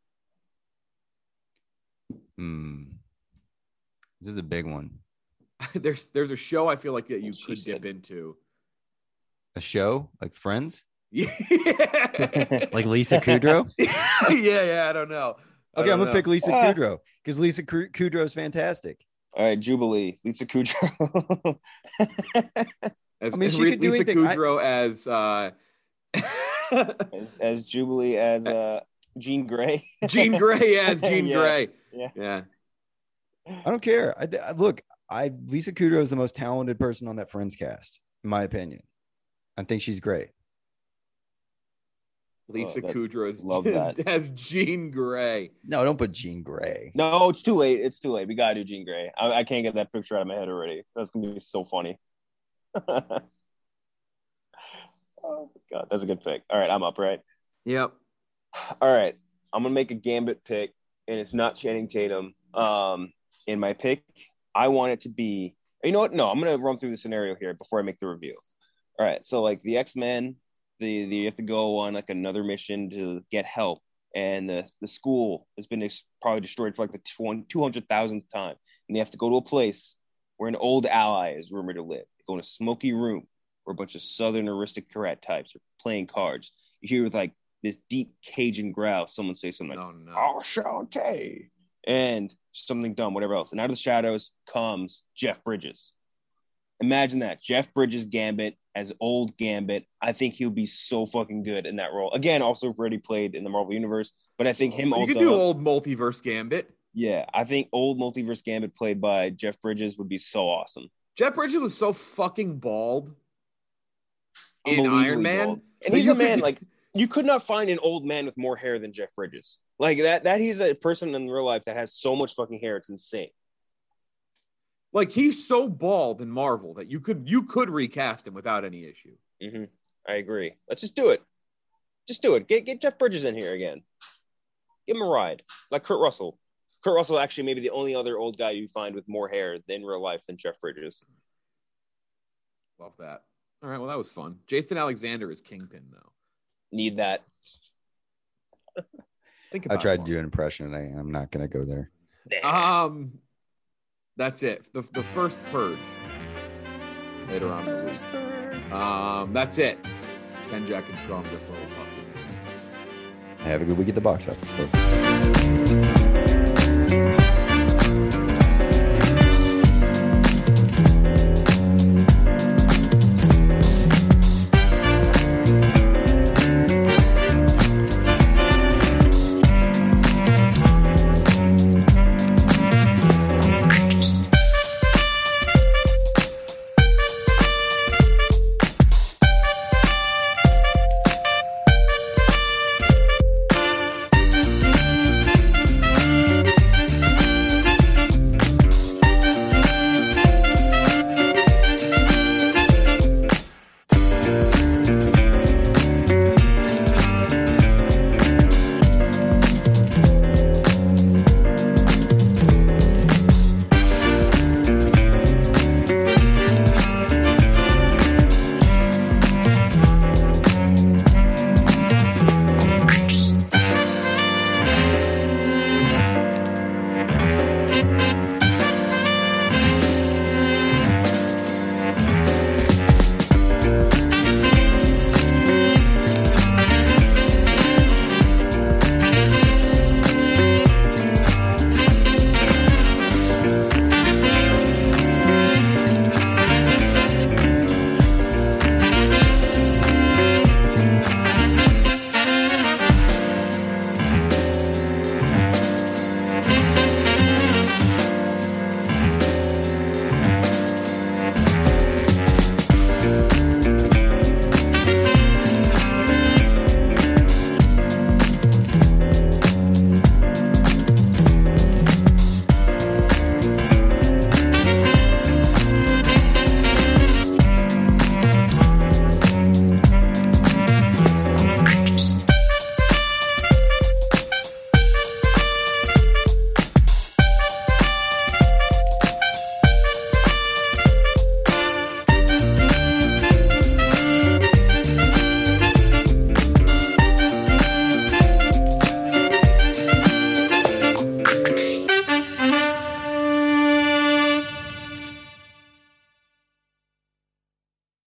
This is a big one. There's a show I feel like that you could dip into. A show? Like Friends? Yeah. Like Lisa Kudrow? Yeah, I don't know. Okay, I'm going to pick Lisa Kudrow because Lisa Kudrow is fantastic. All right, Jubilee, Lisa Kudrow. She could do Lisa anything. Kudrow as Jubilee as Jean Grey. Jean Grey as Jean Grey. Yeah. I don't care. Look, Lisa Kudrow is the most talented person on that Friends cast, in my opinion. I think she's great. Lisa Kudrow as Jean Grey. No, don't put Jean Grey. No, it's too late. We gotta do Jean Grey. I can't get that picture out of my head already. That's gonna be so funny. Oh my God, that's a good pick. All right, I'm up, right? Yep. All right, I'm gonna make a Gambit pick, and it's not Channing Tatum. In my pick, I want it to be. You know what? No, I'm gonna run through the scenario here before I make the review. All right, so like the X-Men. You have to go on like another mission to get help, and the school has been probably destroyed for like the 200,000th time, and they have to go to a place where an old ally is rumored to live. They go in a smoky room where a bunch of Southern aristocrat types are playing cards. You hear with like this deep Cajun growl, someone say something like "Enchanté," and something dumb, whatever else. And out of the shadows comes Jeff Bridges, Imagine that. Jeff Bridges Gambit as old Gambit. I think he'll be so fucking good in that role. Again, also already played in the Marvel Universe, but I think him. You could do old multiverse Gambit. Yeah, I think old multiverse Gambit played by Jeff Bridges would be so awesome. Jeff Bridges was so fucking bald in Iron Man. Bald. And he's a man, like, you could not find an old man with more hair than Jeff Bridges. Like, that he's a person in real life that has so much fucking hair, it's insane. Like, he's so bald in Marvel that you could recast him without any issue. Mm-hmm. I agree. Let's just do it. Just do it. Get Jeff Bridges in here again. Give him a ride. Like Kurt Russell. Kurt Russell actually maybe the only other old guy you find with more hair in real life than Jeff Bridges. Love that. All right, well, that was fun. Jason Alexander is Kingpin, though. Need that. I tried to do an impression, and I'm not going to go there. That's it. The first Purge. Later on in the week. That's it. Ken, Jack, and Trump. That's what we'll talk to you next. Have a good week at the box office, folks.